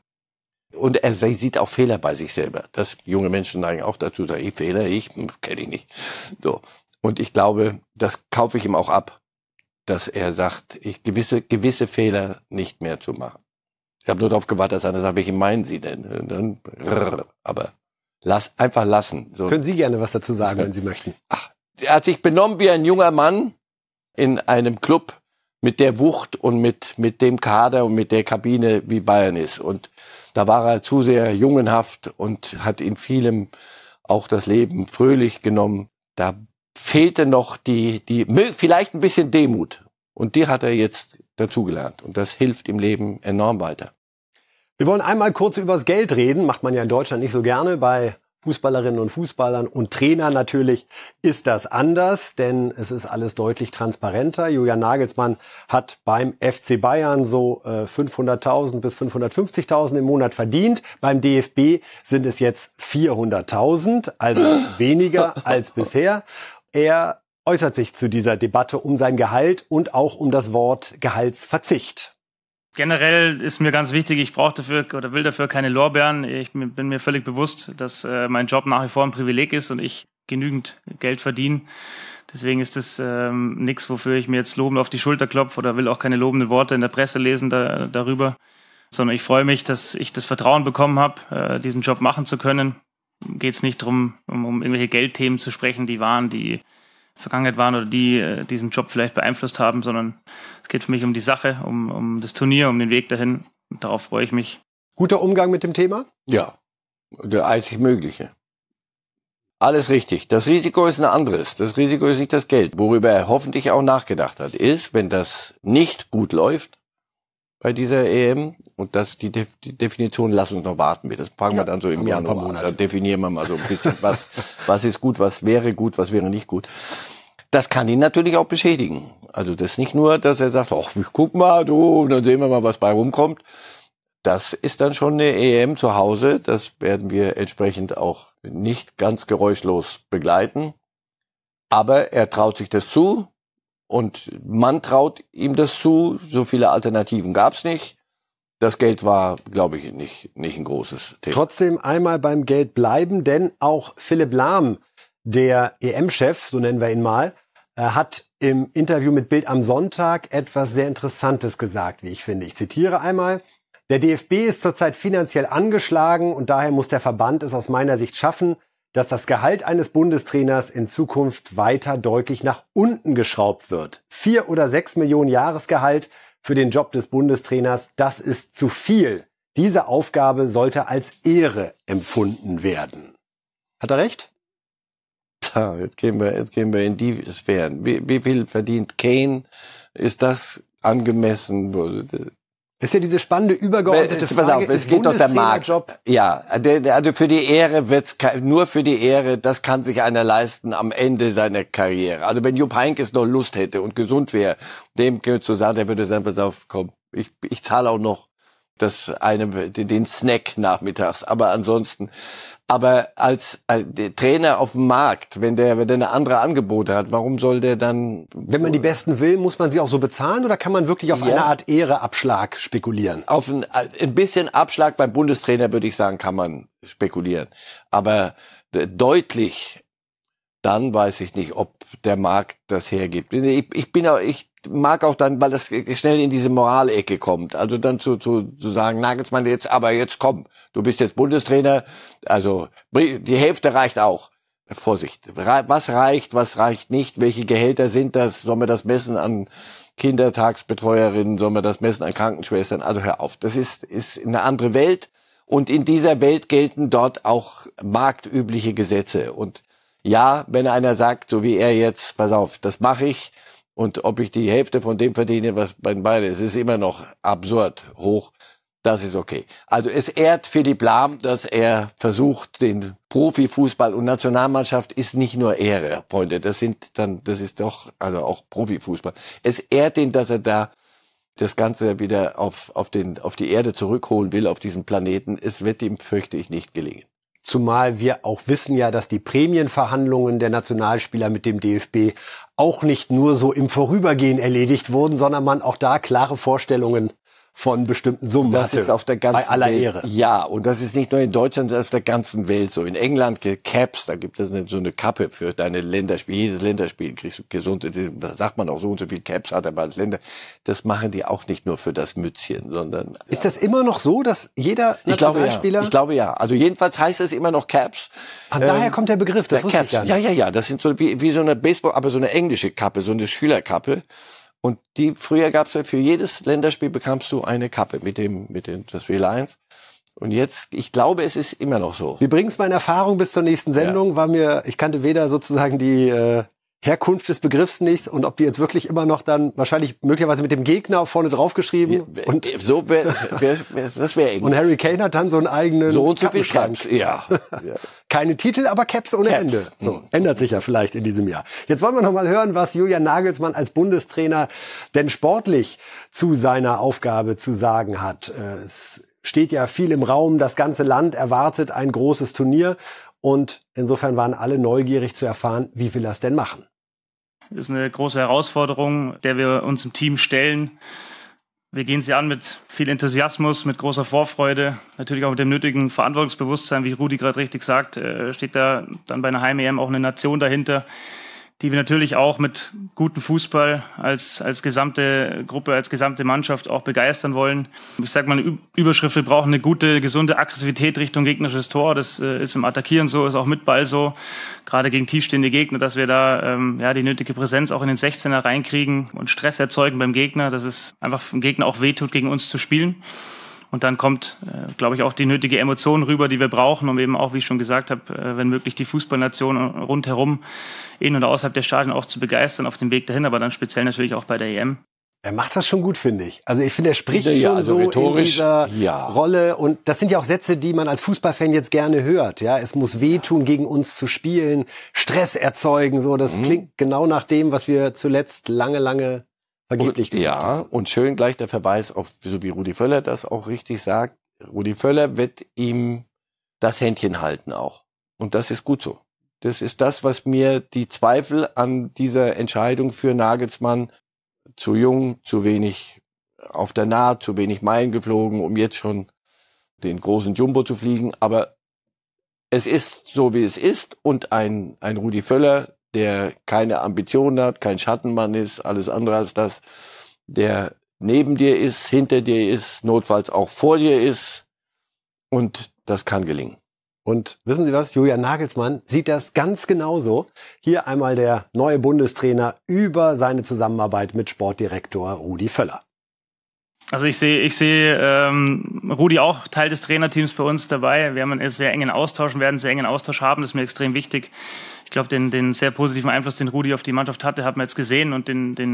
Und er sieht auch Fehler bei sich selber. Das junge Menschen neigen auch dazu, sagen, Fehler, kenne ich nicht. So. Und ich glaube, das kaufe ich ihm auch ab, dass er sagt, gewisse Fehler nicht mehr zu machen. Ich habe nur darauf gewartet, dass einer sagt, welche meinen Sie denn? Aber einfach lassen. So. Können Sie gerne was dazu sagen, wenn Sie möchten. Er hat sich benommen wie ein junger Mann in einem Club mit der Wucht und mit dem Kader und mit der Kabine, wie Bayern ist. Und da war er zu sehr jungenhaft und hat in vielem auch das Leben fröhlich genommen. Da fehlte noch vielleicht ein bisschen Demut. Und die hat er jetzt dazugelernt. Und das hilft im Leben enorm weiter. Wir wollen einmal kurz übers Geld reden. Macht man ja in Deutschland nicht so gerne. Bei Fußballerinnen und Fußballern und Trainern natürlich ist das anders, denn es ist alles deutlich transparenter. Julian Nagelsmann hat beim FC Bayern so 500.000 bis 550.000 im Monat verdient. Beim DFB sind es jetzt 400.000, also weniger als bisher. Er äußert sich zu dieser Debatte um sein Gehalt und auch um das Wort Gehaltsverzicht. Generell ist mir ganz wichtig, ich brauche dafür oder will dafür keine Lorbeeren. Ich bin mir völlig bewusst, dass mein Job nach wie vor ein Privileg ist und ich genügend Geld verdiene. Deswegen ist das nichts, wofür ich mir jetzt lobend auf die Schulter klopfe oder will auch keine lobenden Worte in der Presse lesen darüber. Sondern ich freue mich, dass ich das Vertrauen bekommen habe, diesen Job machen zu können. Geht es nicht darum, um irgendwelche Geldthemen zu sprechen, die Vergangenheit waren oder die diesen Job vielleicht beeinflusst haben, sondern es geht für mich um die Sache, um das Turnier, um den Weg dahin. Und darauf freue ich mich. Guter Umgang mit dem Thema? Ja, der einzig Mögliche. Alles richtig. Das Risiko ist ein anderes. Das Risiko ist nicht das Geld. Worüber er hoffentlich auch nachgedacht hat, ist, wenn das nicht gut läuft bei dieser EM, und das die Definition, lass uns noch warten. Das fangen wir dann so im Januar an. Da definieren wir mal so ein bisschen, was ist gut, was wäre nicht gut. Das kann ihn natürlich auch beschädigen. Also das ist nicht nur, dass er sagt, ach, guck mal, du, dann sehen wir mal, was bei rumkommt. Das ist dann schon eine EM zu Hause. Das werden wir entsprechend auch nicht ganz geräuschlos begleiten. Aber er traut sich das zu. Und man traut ihm das zu. So viele Alternativen gab's nicht. Das Geld war, glaube ich, nicht ein großes Thema. Trotzdem einmal beim Geld bleiben, denn auch Philipp Lahm, der EM-Chef, so nennen wir ihn mal, hat im Interview mit Bild am Sonntag etwas sehr Interessantes gesagt, wie ich finde. Ich zitiere einmal: Der DFB ist zurzeit finanziell angeschlagen und daher muss der Verband es aus meiner Sicht schaffen, dass das Gehalt eines Bundestrainers in Zukunft weiter deutlich nach unten geschraubt wird. 4 oder 6 Millionen Jahresgehalt für den Job des Bundestrainers, das ist zu viel. Diese Aufgabe sollte als Ehre empfunden werden. Hat er recht? Jetzt gehen wir in die Sphären. Wie viel verdient Kane? Ist das angemessen? Ist ja diese spannende übergeordnete Frage. Es geht doch der Markt. Ja, also für die Ehre nur für die Ehre, das kann sich einer leisten am Ende seiner Karriere. Also wenn Jupp Heynckes noch Lust hätte und gesund wäre, dem zu sagen, der würde sagen, pass auf, komm, Ich zahle auch noch den Snack nachmittags. Aber ansonsten, als Trainer auf dem Markt, wenn der eine andere Angebote hat, warum soll der dann... Wenn man die Besten will, muss man sie auch so bezahlen oder kann man wirklich auf eine Art Ehreabschlag spekulieren? Auf ein bisschen Abschlag beim Bundestrainer, würde ich sagen, kann man spekulieren. Aber deutlich, dann weiß ich nicht, ob der Markt das hergibt. Ich mag auch dann, weil das schnell in diese Moralecke kommt. Also dann zu sagen, Nagelsmann, jetzt komm, du bist jetzt Bundestrainer, also die Hälfte reicht auch. Vorsicht, was reicht nicht, welche Gehälter sind das, soll man das messen an Kindertagsbetreuerinnen, soll man das messen an Krankenschwestern, also hör auf, das ist eine andere Welt und in dieser Welt gelten dort auch marktübliche Gesetze und ja, wenn einer sagt, so wie er jetzt, pass auf, das mache ich, und ob ich die Hälfte von dem verdiene, was bei den beiden ist, ist immer noch absurd hoch. Das ist okay. Also es ehrt Philipp Lahm, dass er versucht, den Profifußball und Nationalmannschaft ist nicht nur Ehre, Freunde. Das ist doch, also auch Profifußball. Es ehrt ihn, dass er da das Ganze wieder auf die Erde zurückholen will, auf diesen Planeten. Es wird ihm, fürchte ich, nicht gelingen. Zumal wir auch wissen ja, dass die Prämienverhandlungen der Nationalspieler mit dem DFB auch nicht nur so im Vorübergehen erledigt wurden, sondern man auch da klare Vorstellungen von bestimmten Summen das hatte. Ist auf der ganzen bei aller Welt. Ehre. Ja, und das ist nicht nur in Deutschland, das ist auf der ganzen Welt so. In England Caps, da gibt es so eine Kappe für deine Länderspiel. Jedes Länderspiel kriegst du gesund, da sagt man auch so und so viel Caps hat er als Länder. Das machen die auch nicht nur für das Mützchen, sondern... Ist das immer noch so, dass jeder Nationalspieler... Ich glaube ja. Also jedenfalls heißt es immer noch Caps. Daher kommt der Begriff, das wusste ich gar nicht. Ja. Das sind so wie so eine Baseball, aber so eine englische Kappe, so eine Schülerkappe. Und früher gab's ja für jedes Länderspiel bekamst du eine Kappe mit das Reliance. Und jetzt, ich glaube, es ist immer noch so. Wir bringen es mal in Erfahrung bis zur nächsten Sendung, ich kannte weder sozusagen die Herkunft des Begriffs nicht und ob die jetzt wirklich immer noch dann wahrscheinlich möglicherweise mit dem Gegner vorne draufgeschrieben. Und so das wäre eng. Und Harry Kane hat dann so einen eigenen so und so viel Caps. Ja. Keine Titel, aber Caps ohne Ende. So, ändert sich ja vielleicht in diesem Jahr. Jetzt wollen wir noch mal hören, was Julian Nagelsmann als Bundestrainer denn sportlich zu seiner Aufgabe zu sagen hat. Es steht ja viel im Raum, das ganze Land erwartet ein großes Turnier. Und insofern waren alle neugierig zu erfahren, wie will er es denn machen? Das ist eine große Herausforderung, der wir uns im Team stellen. Wir gehen sie an mit viel Enthusiasmus, mit großer Vorfreude, natürlich auch mit dem nötigen Verantwortungsbewusstsein, wie Rudi gerade richtig sagt, steht da dann bei einer Heim-EM auch eine Nation dahinter, die wir natürlich auch mit gutem Fußball als gesamte Gruppe, als gesamte Mannschaft auch begeistern wollen. Ich sage mal eine Überschrift, wir brauchen eine gute, gesunde Aggressivität Richtung gegnerisches Tor. Das ist im Attackieren so, ist auch mit Ball so, gerade gegen tiefstehende Gegner, dass wir da die nötige Präsenz auch in den 16er reinkriegen und Stress erzeugen beim Gegner, dass es einfach dem Gegner auch wehtut, gegen uns zu spielen. Und dann kommt, glaube ich, auch die nötige Emotion rüber, die wir brauchen, um eben auch, wie ich schon gesagt habe, wenn möglich die Fußballnation rundherum in und außerhalb der Stadien auch zu begeistern auf dem Weg dahin, aber dann speziell natürlich auch bei der EM. Er macht das schon gut, finde ich. Also ich finde, er spricht ja, schon also so rhetorisch, in dieser Rolle. Und das sind ja auch Sätze, die man als Fußballfan jetzt gerne hört. Ja, es muss wehtun, gegen uns zu spielen, Stress erzeugen. So, das klingt genau nach dem, was wir zuletzt lange vergeblich gesagt haben. Und schön gleich der Verweis auf, so wie Rudi Völler das auch richtig sagt. Rudi Völler wird ihm das Händchen halten auch. Und das ist gut so. Das ist das, was mir die Zweifel an dieser Entscheidung für Nagelsmann, zu jung, zu wenig auf der Naht, zu wenig Meilen geflogen, um jetzt schon den großen Jumbo zu fliegen. Aber es ist so, wie es ist. Und ein Rudi Völler, der keine Ambitionen hat, kein Schattenmann ist, alles andere als das, der neben dir ist, hinter dir ist, notfalls auch vor dir ist. Und das kann gelingen. Und wissen Sie was? Julian Nagelsmann sieht das ganz genauso. Hier einmal der neue Bundestrainer über seine Zusammenarbeit mit Sportdirektor Rudi Völler. Also ich sehe Rudi auch Teil des Trainerteams bei uns dabei. Wir haben einen sehr engen Austausch und werden einen sehr engen Austausch haben. Das ist mir extrem wichtig. Ich glaube, den sehr positiven Einfluss, den Rudi auf die Mannschaft hatte, hat man jetzt gesehen. Und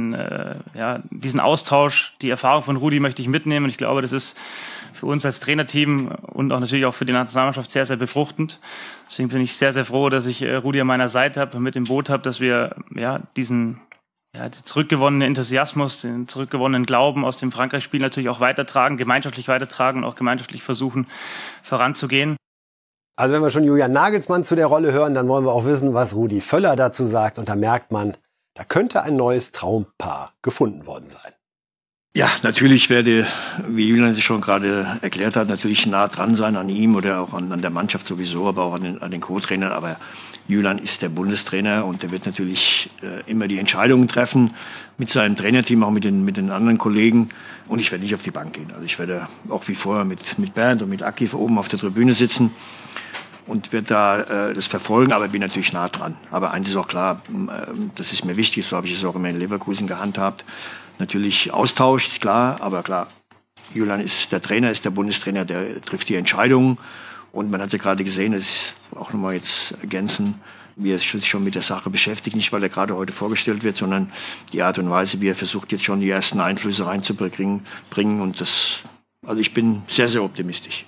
diesen Austausch, die Erfahrung von Rudi möchte ich mitnehmen. Und ich glaube, das ist für uns als Trainerteam und auch natürlich auch für die Nationalmannschaft sehr, sehr befruchtend. Deswegen bin ich sehr, sehr froh, dass ich Rudi an meiner Seite habe und mit im Boot habe, dass wir diesen den zurückgewonnenen Enthusiasmus, den zurückgewonnenen Glauben aus dem Frankreich-Spiel natürlich auch weitertragen, gemeinschaftlich weitertragen und auch gemeinschaftlich versuchen, voranzugehen. Also wenn wir schon Julian Nagelsmann zu der Rolle hören, dann wollen wir auch wissen, was Rudi Völler dazu sagt. Und da merkt man, da könnte ein neues Traumpaar gefunden worden sein. Ja, natürlich werde, wie Julian sich schon gerade erklärt hat, natürlich nah dran sein an ihm oder auch an der Mannschaft sowieso, aber auch an den Co-Trainern. Aber Julian ist der Bundestrainer und der wird natürlich immer die Entscheidungen treffen mit seinem Trainerteam, auch mit den anderen Kollegen. Und ich werde nicht auf die Bank gehen. Also ich werde auch wie vorher mit Bernd und mit Aki oben auf der Tribüne sitzen und werde da das verfolgen, aber bin natürlich nah dran. Aber eins ist auch klar, das ist mir wichtig, so habe ich es auch immer in Leverkusen gehandhabt. Natürlich Austausch, ist klar, aber klar, Julian ist der Trainer, ist der Bundestrainer, der trifft die Entscheidungen. Und man hat ja gerade gesehen, das ist auch nochmal jetzt ergänzen, wie er sich schon mit der Sache beschäftigt, nicht weil er gerade heute vorgestellt wird, sondern die Art und Weise, wie er versucht, jetzt schon die ersten Einflüsse reinzubringen. Und also ich bin sehr, sehr optimistisch.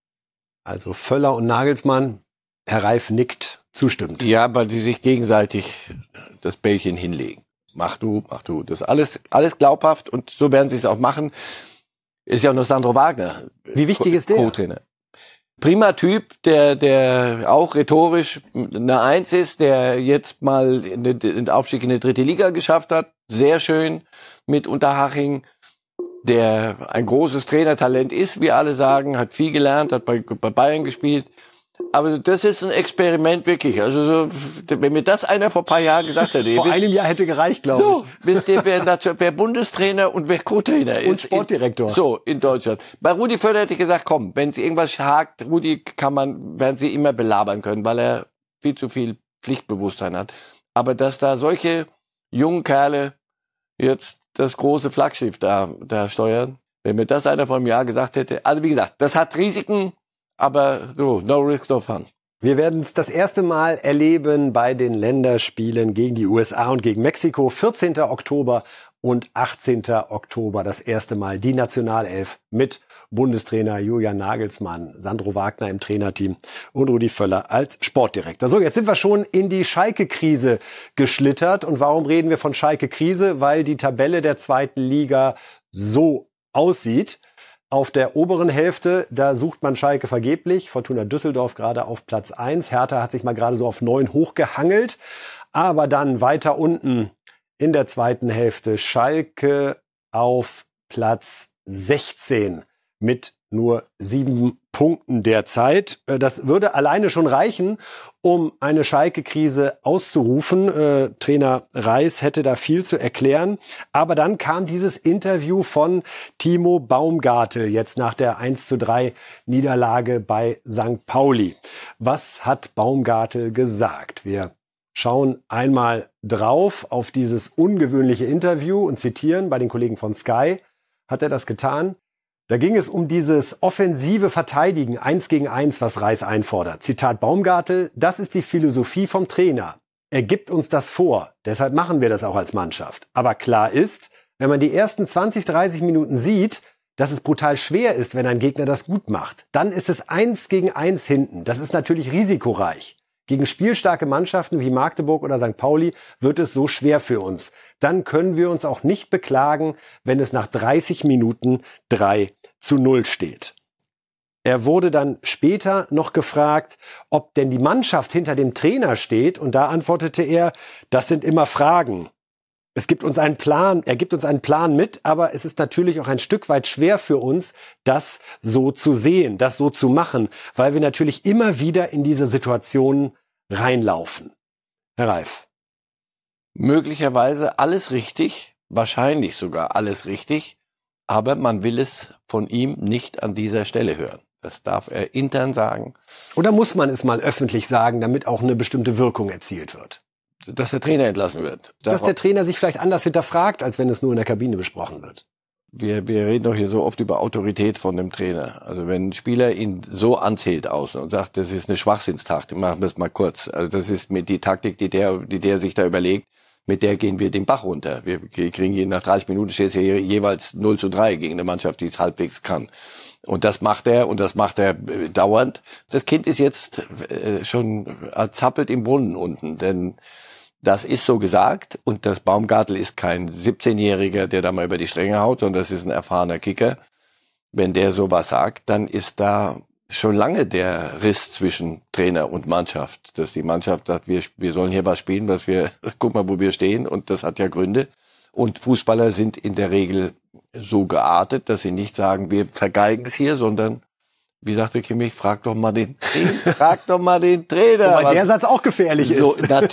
Also Völler und Nagelsmann, Herr Reif nickt zustimmend. Ja, weil die sich gegenseitig das Bällchen hinlegen. Mach du. Das ist alles glaubhaft und so werden sie es auch machen. Ist ja auch noch Sandro Wagner. Wie wichtig ist der? Co-Trainer. Prima Typ, der auch rhetorisch eine Eins ist, der jetzt mal den Aufstieg in die 3. Liga geschafft hat. Sehr schön mit Unterhaching. Der ein großes Trainertalent ist, wie alle sagen, hat viel gelernt, hat bei Bayern gespielt. Aber das ist ein Experiment wirklich. Also wenn mir das einer vor ein paar Jahren gesagt hätte. Vor einem Jahr hätte gereicht, glaube ich. So, wisst ihr, wer Bundestrainer und wer Co-Trainer ist. Und Sportdirektor. In Deutschland. Bei Rudi Völler hätte ich gesagt, komm, wenn es irgendwas hakt, Rudi werden sie immer belabern können, weil er viel zu viel Pflichtbewusstsein hat. Aber dass da solche jungen Kerle jetzt das große Flaggschiff da steuern, wenn mir das einer vor einem Jahr gesagt hätte. Also wie gesagt, das hat Risiken. Aber so, no risk, no fun. Wir werden es das erste Mal erleben bei den Länderspielen gegen die USA und gegen Mexiko. 14. Oktober und 18. Oktober das erste Mal die Nationalelf mit Bundestrainer Julian Nagelsmann, Sandro Wagner im Trainerteam und Rudi Völler als Sportdirektor. So, jetzt sind wir schon in die Schalke-Krise geschlittert. Und warum reden wir von Schalke-Krise? Weil die Tabelle der 2. Liga so aussieht. Auf der oberen Hälfte, da sucht man Schalke vergeblich. Fortuna Düsseldorf gerade auf Platz 1. Hertha hat sich mal gerade so auf 9 hochgehangelt. Aber dann weiter unten in der 2. Hälfte Schalke auf Platz 16 mit nur 7 Punkten derzeit. Das würde alleine schon reichen, um eine Schalke-Krise auszurufen. Trainer Reis hätte da viel zu erklären. Aber dann kam dieses Interview von Timo Baumgartel jetzt nach der 1:3 Niederlage bei St. Pauli. Was hat Baumgartel gesagt? Wir schauen einmal drauf auf dieses ungewöhnliche Interview und zitieren bei den Kollegen von Sky. Hat er das getan? Da ging es um dieses offensive Verteidigen 1 gegen 1, was Reis einfordert. Zitat Baumgartel, das ist die Philosophie vom Trainer. Er gibt uns das vor, deshalb machen wir das auch als Mannschaft. Aber klar ist, wenn man die ersten 20, 30 Minuten sieht, dass es brutal schwer ist, wenn ein Gegner das gut macht. Dann ist es 1 gegen 1 hinten. Das ist natürlich risikoreich. Gegen spielstarke Mannschaften wie Magdeburg oder St. Pauli wird es so schwer für uns. Dann können wir uns auch nicht beklagen, wenn es nach 30 Minuten 3:0 steht. Er wurde dann später noch gefragt, ob denn die Mannschaft hinter dem Trainer steht. Und da antwortete er, das sind immer Fragen. Er gibt uns einen Plan mit, aber es ist natürlich auch ein Stück weit schwer für uns, das so zu sehen, das so zu machen, weil wir natürlich immer wieder in diese Situationen reinlaufen. Herr Reif. Möglicherweise alles richtig, wahrscheinlich sogar alles richtig, aber man will es von ihm nicht an dieser Stelle hören. Das darf er intern sagen. Oder muss man es mal öffentlich sagen, damit auch eine bestimmte Wirkung erzielt wird? Dass der Trainer entlassen wird. Dass der Trainer sich vielleicht anders hinterfragt, als wenn es nur in der Kabine besprochen wird. Wir reden doch hier so oft über Autorität von dem Trainer. Also wenn ein Spieler ihn so anzählt außen und sagt, das ist eine Schwachsinnstaktik, machen wir es mal kurz. Also das ist mit die Taktik, die der sich da überlegt, mit der gehen wir den Bach runter. Wir kriegen hier nach 30 Minuten steht es hier jeweils 0:3 gegen eine Mannschaft, die es halbwegs kann. Und das macht er dauernd. Das Kind ist jetzt schon zappelt im Brunnen unten, denn Das ist so gesagt und das Baumgartel ist kein 17-Jähriger, der da mal über die Stränge haut, sondern das ist ein erfahrener Kicker. Wenn der sowas sagt, dann ist da schon lange der Riss zwischen Trainer und Mannschaft. Dass die Mannschaft sagt, wir sollen hier was spielen, guck mal, wo wir stehen und das hat ja Gründe. Und Fußballer sind in der Regel so geartet, dass sie nicht sagen, wir vergeigen es hier, sondern wie sagte Kimmich, frag doch mal den Trainer. Wobei der Satz auch gefährlich ist. Und da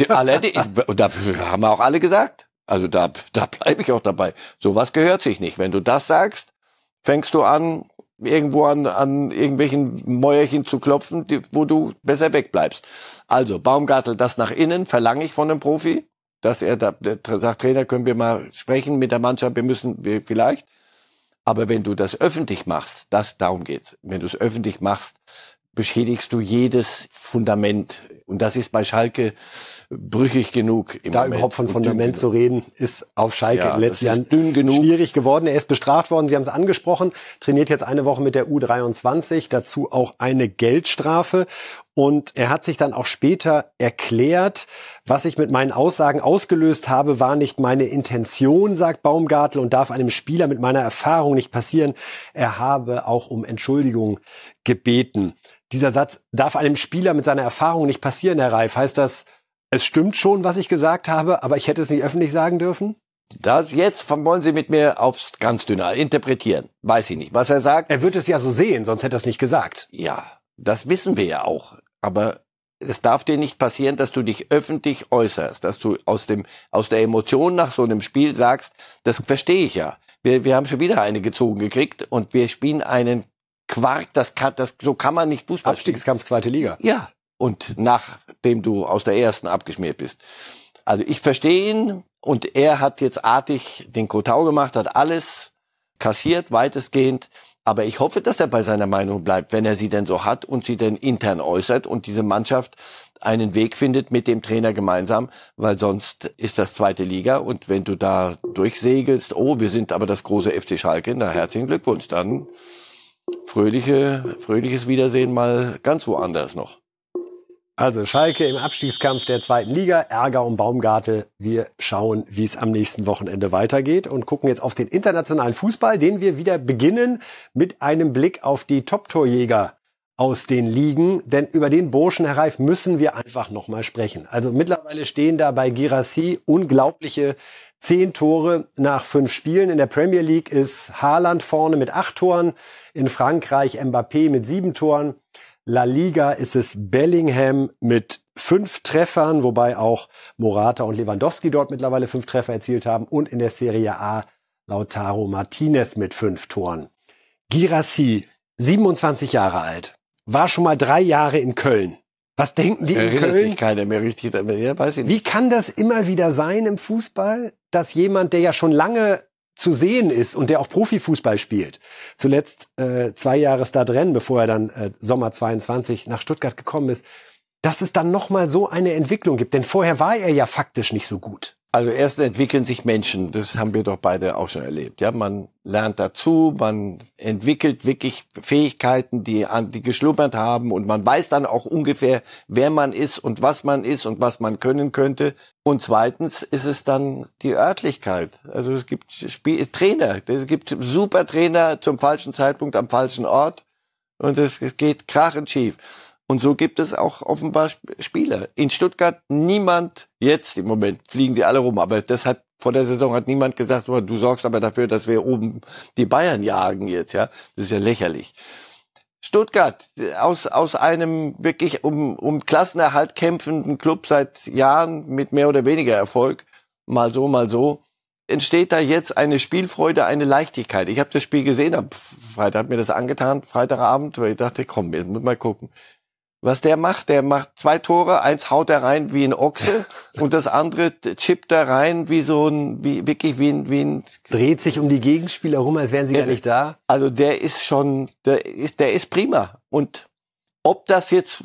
haben wir auch alle gesagt. Also da bleibe ich auch dabei. Sowas gehört sich nicht. Wenn du das sagst, fängst du an, irgendwo an irgendwelchen Mäuerchen zu klopfen, wo du besser wegbleibst. Also Baumgartel, das nach innen verlange ich von einem Profi, dass er da sagt, Trainer, können wir mal sprechen mit der Mannschaft, wir vielleicht. Aber wenn du das öffentlich machst, darum geht's. Wenn du es öffentlich machst, beschädigst du jedes Fundament. Und das ist bei Schalke brüchig genug im Moment. Überhaupt von Fundament zu reden, ist auf Schalke im letzten Jahr dünn genug. Schwierig geworden. Er ist bestraft worden, Sie haben es angesprochen, trainiert jetzt eine Woche mit der U23, dazu auch eine Geldstrafe. Und er hat sich dann auch später erklärt, was ich mit meinen Aussagen ausgelöst habe, war nicht meine Intention, sagt Baumgartel, und darf einem Spieler mit meiner Erfahrung nicht passieren. Er habe auch um Entschuldigung gebeten. Dieser Satz darf einem Spieler mit seiner Erfahrung nicht passieren, Herr Reif. Heißt das, es stimmt schon, was ich gesagt habe, aber ich hätte es nicht öffentlich sagen dürfen? Jetzt wollen Sie mit mir aufs ganz dünne interpretieren. Weiß ich nicht, was er sagt. Er wird es ja so sehen, sonst hätte er es nicht gesagt. Ja, das wissen wir ja auch. Aber es darf dir nicht passieren, dass du dich öffentlich äußerst, dass du aus der Emotion nach so einem Spiel sagst, das verstehe ich ja. Wir haben schon wieder eine gezogen gekriegt und wir spielen einen Quark, so kann man nicht Fußball spielen. Abstiegskampf, zweite Liga. Ja, und nachdem du aus der ersten abgeschmiert bist. Also ich verstehe ihn und er hat jetzt artig den Kotau gemacht, hat alles kassiert, weitestgehend. Aber ich hoffe, dass er bei seiner Meinung bleibt, wenn er sie denn so hat und sie denn intern äußert und diese Mannschaft einen Weg findet mit dem Trainer gemeinsam, weil sonst ist das zweite Liga und wenn du da durchsegelst, wir sind aber das große FC Schalke, na herzlichen Glückwunsch, dann fröhliches Wiedersehen mal ganz woanders noch. Also Schalke im Abstiegskampf der zweiten Liga, Ärger um Baumgartel. Wir schauen, wie es am nächsten Wochenende weitergeht und gucken jetzt auf den internationalen Fußball, den wir wieder beginnen mit einem Blick auf die Top-Torjäger aus den Ligen. Denn über den Burschen, Herr Reif, müssen wir einfach nochmal sprechen. Also mittlerweile stehen da bei Guirassy unglaubliche 10 Tore nach 5 Spielen. In der Premier League ist Haaland vorne mit 8 Toren, in Frankreich Mbappé mit 7 Toren. La Liga ist es Bellingham mit 5 Treffern, wobei auch Morata und Lewandowski dort mittlerweile 5 Treffer erzielt haben. Und in der Serie A Lautaro Martinez mit 5 Toren. Guirassy, 27 Jahre alt, war schon mal 3 Jahre in Köln. Was denken die in Köln? Sich keiner mehr richtig, ja, weiß ich nicht. Wie kann das immer wieder sein im Fußball, dass jemand, der ja schon lange zu sehen ist und der auch Profifußball spielt, zuletzt 2 Jahre Stadtrennen, bevor er dann Sommer 22 nach Stuttgart gekommen ist, dass es dann nochmal so eine Entwicklung gibt. Denn vorher war er ja faktisch nicht so gut. Also erst entwickeln sich Menschen, das haben wir doch beide auch schon erlebt. Ja, man lernt dazu, man entwickelt wirklich Fähigkeiten, die geschlummert haben und man weiß dann auch ungefähr, wer man ist und was man können könnte. Und zweitens ist es dann die Örtlichkeit. Also es gibt Trainer, es gibt super Trainer zum falschen Zeitpunkt am falschen Ort und es geht krachend schief. Und so gibt es auch offenbar Spieler. In Stuttgart niemand, jetzt im Moment fliegen die alle rum, aber vor der Saison hat niemand gesagt, du sorgst aber dafür, dass wir oben die Bayern jagen jetzt, ja. Das ist ja lächerlich. Stuttgart, aus einem wirklich um Klassenerhalt kämpfenden Club seit Jahren mit mehr oder weniger Erfolg, mal so, entsteht da jetzt eine Spielfreude, eine Leichtigkeit. Ich habe das Spiel gesehen am Freitag, habe mir das angetan, Freitagabend, weil ich dachte, komm, jetzt muss mal gucken. Was der macht 2 Tore, eins haut er rein wie ein Ochse und das andere chippt er rein wie ein dreht sich um die Gegenspieler rum, als wären sie gar nicht da. Also der ist prima. Und ob das jetzt,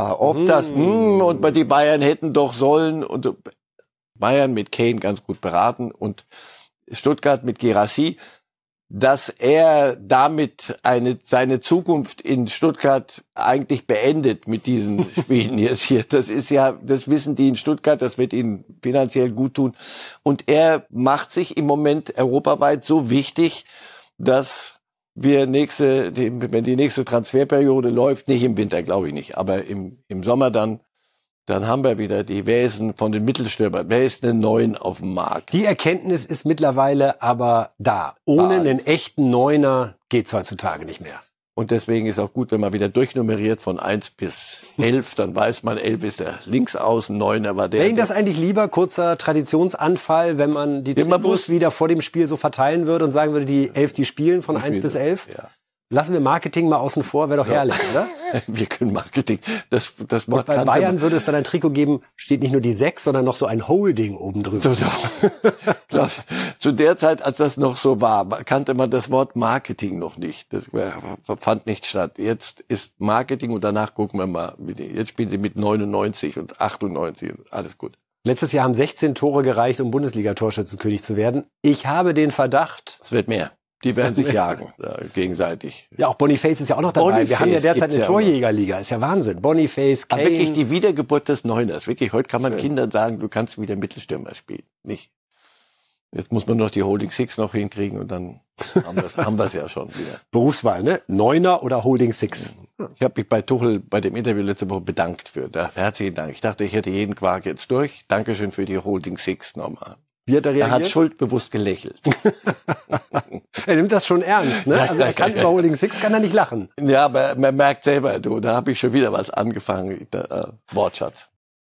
und die Bayern hätten doch sollen und Bayern mit Kane ganz gut beraten und Stuttgart mit Guirassy. dass er damit seine Zukunft in Stuttgart eigentlich beendet mit diesen Spielen jetzt hier. Das wissen die in Stuttgart, das wird ihnen finanziell gut tun. Und er macht sich im Moment europaweit so wichtig, dass wir wenn die nächste Transferperiode läuft, nicht im Winter, glaube ich nicht, aber im Sommer dann haben wir wieder wer ist denn von den Mittelstürmern, wer ist denn Neun auf dem Markt? Die Erkenntnis ist mittlerweile aber da. Ohne einen echten Neuner geht's heutzutage nicht mehr. Und deswegen ist auch gut, wenn man wieder durchnummeriert von 1 bis 11, dann weiß man, 11 ist der Linksaußen, 9er war der. Wäre Ihnen das eigentlich lieber, kurzer Traditionsanfall, wenn man die Trikots wieder vor dem Spiel so verteilen würde und sagen würde, die 11, die spielen von 1 bis 11? Ja. Lassen wir Marketing mal außen vor, wäre doch herrlich, oder? Wir können Marketing. Das und bei Bayern würde es dann ein Trikot geben, steht nicht nur die 6, sondern noch so ein Holding oben drüber. Zu der Zeit, als das noch so war, kannte man das Wort Marketing noch nicht. Das fand nicht statt. Jetzt ist Marketing und danach gucken wir mal. Jetzt spielen sie mit 99 und 98 und alles gut. Letztes Jahr haben 16 Tore gereicht, um Bundesliga-Torschützenkönig zu werden. Ich habe den Verdacht... Es wird mehr. Die werden sich jagen, gegenseitig. Ja, auch Boniface ist ja auch noch dabei. Wir haben ja derzeit eine Torjägerliga. Ist ja Wahnsinn. Boniface, Kane. Aber wirklich die Wiedergeburt des Neuners. Wirklich, heute kann man Kindern sagen, du kannst wieder Mittelstürmer spielen. Nicht. Jetzt muss man noch die Holding Six noch hinkriegen und dann haben wir es ja schon wieder. Berufswahl, ne? Neuner oder Holding Six? Ich habe mich bei Tuchel bei dem Interview letzte Woche bedankt herzlichen Dank. Ich dachte, ich hätte jeden Quark jetzt durch. Dankeschön für die Holding Six nochmal. Wie hat er reagiert? Er hat schuldbewusst gelächelt. Er nimmt das schon ernst, ne? Also er kann über Holding Six kann er nicht lachen. Ja, aber man merkt selber, da habe ich schon wieder was angefangen. Wortschatz.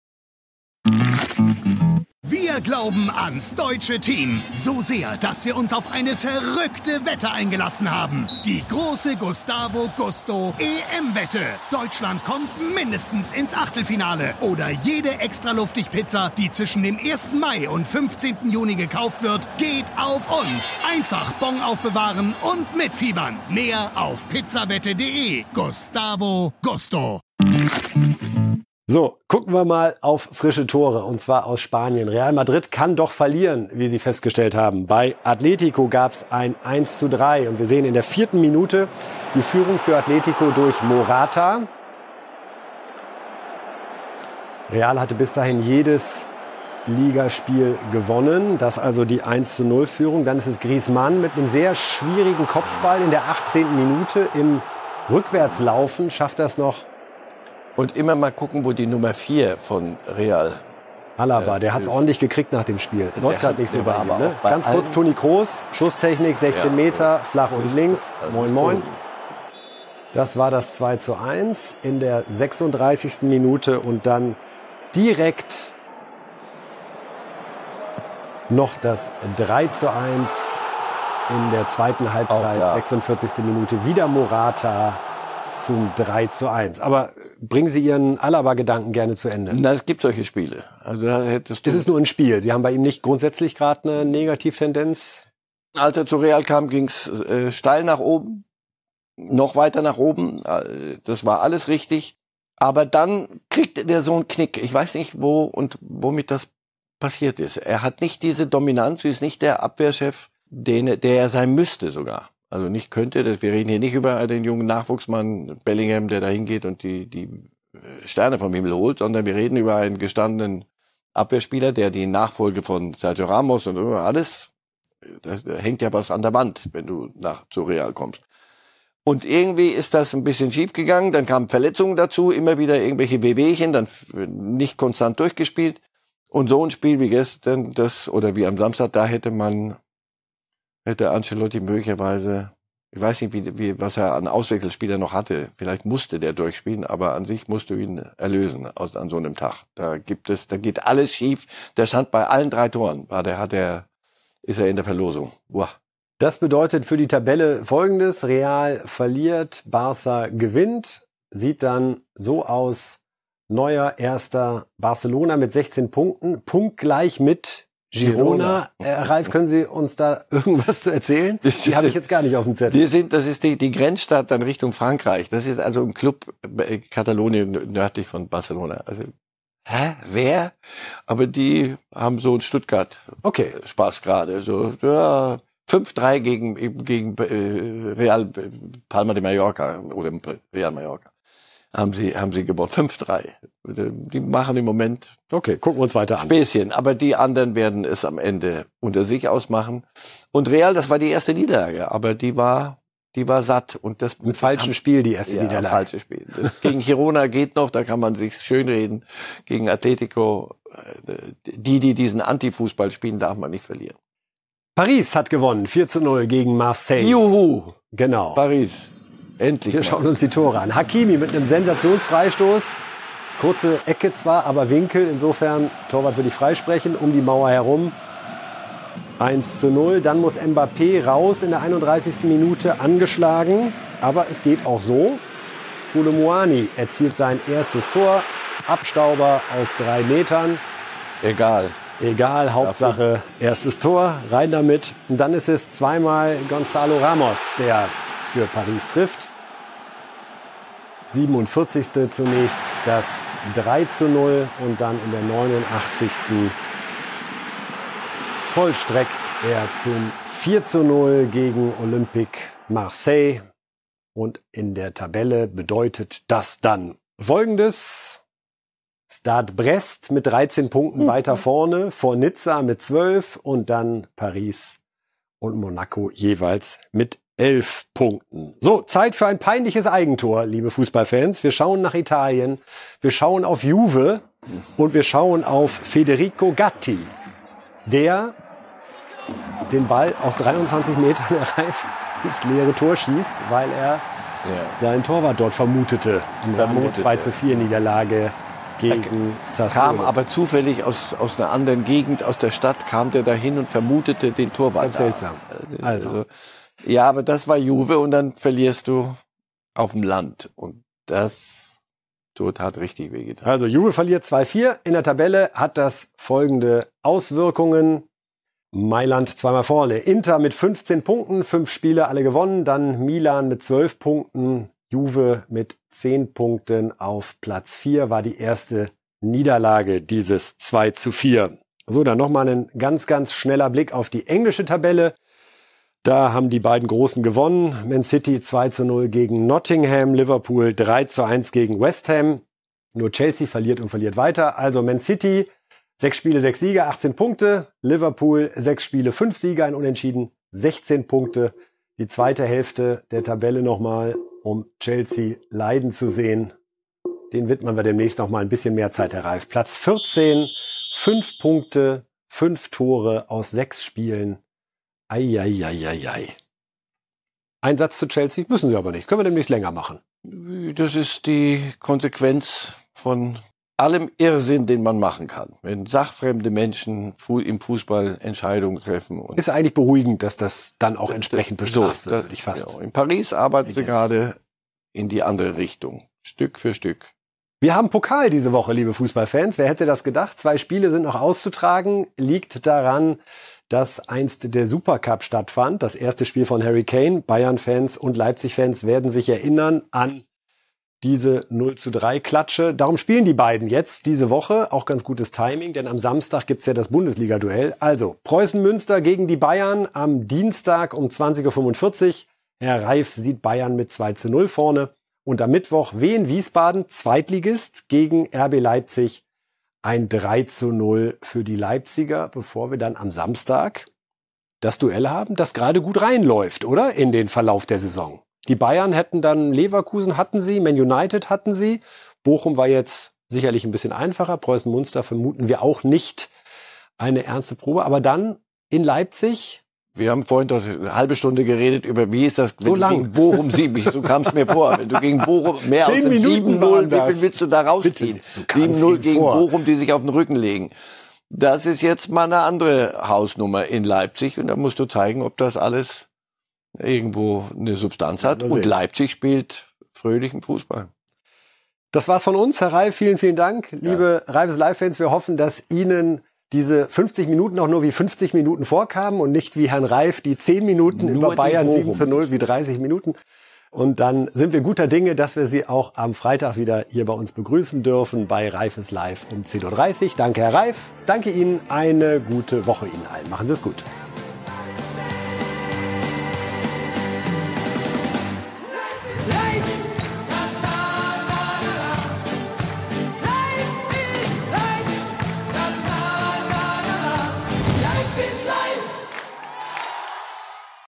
Wir glauben ans deutsche Team so sehr, dass wir uns auf eine verrückte Wette eingelassen haben. Die große Gustavo Gusto EM-Wette. Deutschland kommt mindestens ins Achtelfinale. Oder jede Extra-Luftig-Pizza, die zwischen dem 1. Mai und 15. Juni gekauft wird, geht auf uns. Einfach Bon aufbewahren und mitfiebern. Mehr auf pizzawette.de. Gustavo Gusto. So, gucken wir mal auf frische Tore, und zwar aus Spanien. Real Madrid kann doch verlieren, wie Sie festgestellt haben. Bei Atletico gab's ein 1:3 und wir sehen in der 4. Minute die Führung für Atletico durch Morata. Real hatte bis dahin jedes Ligaspiel gewonnen. Das also die 1:0-Führung. Dann ist es Griezmann mit einem sehr schwierigen Kopfball in der 18. Minute im Rückwärtslaufen. Schafft das noch. Und immer mal gucken, wo die Nummer 4 von Real. Alaba, der hat's ordentlich gekriegt nach dem Spiel. Läuft gerade nicht so bei ihm. Ne? Ganz kurz Toni Kroos, Schusstechnik, 16 Meter, flach und links. Moin, moin. Das war das 2:1 in der 36. Minute und dann direkt noch das 3:1 in der zweiten Halbzeit, 46. Minute. Wieder Morata zum 3:1. Aber bringen Sie Ihren Alaba-Gedanken gerne zu Ende. Na, es gibt solche Spiele. Also da hättest du. Das ist nur ein Spiel. Sie haben bei ihm nicht grundsätzlich gerade eine Negativtendenz? Als er zu Real kam, ging's steil nach oben, noch weiter nach oben. Das war alles richtig. Aber dann kriegt der so einen Knick. Ich weiß nicht, wo und womit das passiert ist. Er hat nicht diese Dominanz, ist nicht der Abwehrchef, der er sein müsste sogar. Also nicht könnte, wir reden hier nicht über den jungen Nachwuchsmann Bellingham, der da hingeht und die Sterne vom Himmel holt, sondern wir reden über einen gestandenen Abwehrspieler, der die Nachfolge von Sergio Ramos und alles, da hängt ja was an der Wand, wenn du zu Real kommst. Und irgendwie ist das ein bisschen schief gegangen, dann kamen Verletzungen dazu, immer wieder irgendwelche Wehwehchen, dann nicht konstant durchgespielt. Und so ein Spiel wie gestern, oder wie am Samstag, da hätte Ancelotti möglicherweise, ich weiß nicht, was er an Auswechselspielern noch hatte. Vielleicht musste der durchspielen, aber an sich musst du ihn erlösen an so einem Tag. Da geht alles schief. Der stand bei allen 3 Toren. Ist er in der Verlosung. Boah. Das bedeutet für die Tabelle Folgendes. Real verliert, Barca gewinnt. Sieht dann so aus. Neuer Erster Barcelona mit 16 Punkten. Punktgleich mit Girona. Ralf, können Sie uns da irgendwas zu erzählen? Die habe ich jetzt gar nicht auf dem Zettel. Das ist die Grenzstadt dann Richtung Frankreich. Das ist also ein Club Katalonien nördlich von Barcelona. Also, wer? Aber die haben so in Stuttgart Spaß gerade. So, ja, 5-3 gegen Real Palma de Mallorca oder Real Mallorca. Haben sie gewonnen. 5-3. Die machen im Moment okay, gucken wir uns weiter an. Späßchen. Aber die anderen werden es am Ende unter sich ausmachen. Und Real, das war die erste Niederlage, aber die war satt. Und das im falschen Spiel die erste Niederlage. Falsches Spiel. Das gegen Girona geht noch, da kann man sich schönreden. Gegen Atletico, die diesen Antifußball spielen, darf man nicht verlieren. Paris hat gewonnen, 4-0 gegen Marseille. Juhu! Genau. Paris. Endlich. Wir schauen uns die Tore an. Hakimi mit einem Sensationsfreistoß. Kurze Ecke zwar, aber Winkel. Insofern, Torwart würde ich freisprechen, um die Mauer herum. 1-0. Dann muss Mbappé raus in der 31. Minute, angeschlagen. Aber es geht auch so. Koulibaly erzielt sein erstes Tor. Abstauber aus 3 Metern. Egal, Hauptsache erstes Tor, rein damit. Und dann ist es zweimal Gonzalo Ramos, der für Paris trifft. 47. zunächst das 3-0 und dann in der 89. vollstreckt er zum 4-0 gegen Olympique Marseille. Und in der Tabelle bedeutet das dann Folgendes: Stade Brest mit 13 Punkten weiter vorne, vor Nizza mit 12 und dann Paris und Monaco jeweils mit 11 Punkten. So, Zeit für ein peinliches Eigentor, liebe Fußballfans. Wir schauen nach Italien, wir schauen auf Juve und wir schauen auf Federico Gatti, der den Ball aus 23 Metern ins leere Tor schießt, weil er seinen Torwart dort vermutete. Im Rahmen der 2-4 Niederlage gegen Sassuolo. Kam aber zufällig aus einer anderen Gegend, aus der Stadt, kam der dahin und vermutete den Torwart. Ganz seltsam. Also, ja, aber das war Juve und dann verlierst du auf dem Land. Und das hat richtig wehgetan. Also Juve verliert 2-4. In der Tabelle hat das folgende Auswirkungen. Mailand zweimal vorne. Inter mit 15 Punkten, 5 Spiele alle gewonnen. Dann Milan mit 12 Punkten. Juve mit 10 Punkten auf Platz 4 war die erste Niederlage dieses 2-4. So, dann nochmal ein ganz, ganz schneller Blick auf die englische Tabelle. Da haben die beiden Großen gewonnen. Man City 2-0 gegen Nottingham, Liverpool 3-1 gegen West Ham. Nur Chelsea verliert und verliert weiter. Also Man City 6 Spiele, 6 Siege, 18 Punkte. Liverpool 6 Spiele, 5 Siege, ein Unentschieden, 16 Punkte. Die zweite Hälfte der Tabelle nochmal, um Chelsea leiden zu sehen. Den widmen wir demnächst noch mal ein bisschen mehr Zeit, Herr Reif. Platz 14, 5 Punkte, 5 Tore aus 6 Spielen. Eieieiei. Ein Satz zu Chelsea? Müssen Sie aber nicht. Können wir demnächst länger machen. Das ist die Konsequenz von allem Irrsinn, den man machen kann. Wenn sachfremde Menschen im Fußball Entscheidungen treffen. Und ist eigentlich beruhigend, dass das dann auch entsprechend bestraft wird, würde ich fast. Ja, in Paris arbeiten sie gerade in die andere Richtung. Stück für Stück. Wir haben Pokal diese Woche, liebe Fußballfans. Wer hätte das gedacht? 2 Spiele sind noch auszutragen. Liegt daran, dass einst der Supercup stattfand. Das erste Spiel von Harry Kane. Bayern-Fans und Leipzig-Fans werden sich erinnern an diese 0-3 Klatsche. Darum spielen die beiden jetzt diese Woche. Auch ganz gutes Timing, denn am Samstag gibt's ja das Bundesliga-Duell. Also Preußen-Münster gegen die Bayern am Dienstag um 20.45 Uhr. Herr Reif sieht Bayern mit 2-0 vorne. Und am Mittwoch Wien-Wiesbaden, Zweitligist gegen RB Leipzig. Ein 3-0 für die Leipziger, bevor wir dann am Samstag das Duell haben, das gerade gut reinläuft, oder? In den Verlauf der Saison. Die Bayern hätten dann Leverkusen hatten sie, Man United hatten sie. Bochum war jetzt sicherlich ein bisschen einfacher. Preußen-Münster vermuten wir auch nicht eine ernste Probe. Aber dann in Leipzig. Wir haben vorhin doch eine halbe Stunde geredet über, wie ist das, so lang. Gegen Bochum 7, so kam es mir vor. Wenn du gegen Bochum mehr aus dem 7-0, wie viel willst du da rausziehen? So 7-0 gegen Bochum, die sich auf den Rücken legen. Das ist jetzt mal eine andere Hausnummer in Leipzig. Und da musst du zeigen, ob das alles irgendwo eine Substanz hat. Und Leipzig spielt fröhlichen Fußball. Das war's von uns, Herr Reif. Vielen, vielen Dank. Liebe Reifes Live-Fans, wir hoffen, dass Ihnen diese 50 Minuten auch nur wie 50 Minuten vorkamen und nicht wie Herrn Reif die 10 Minuten nur über Bayern 7-0 wie 30 Minuten. Und dann sind wir guter Dinge, dass wir Sie auch am Freitag wieder hier bei uns begrüßen dürfen bei Reifes Live um 10.30 Uhr. Danke, Herr Reif. Danke Ihnen. Eine gute Woche Ihnen allen. Machen Sie es gut.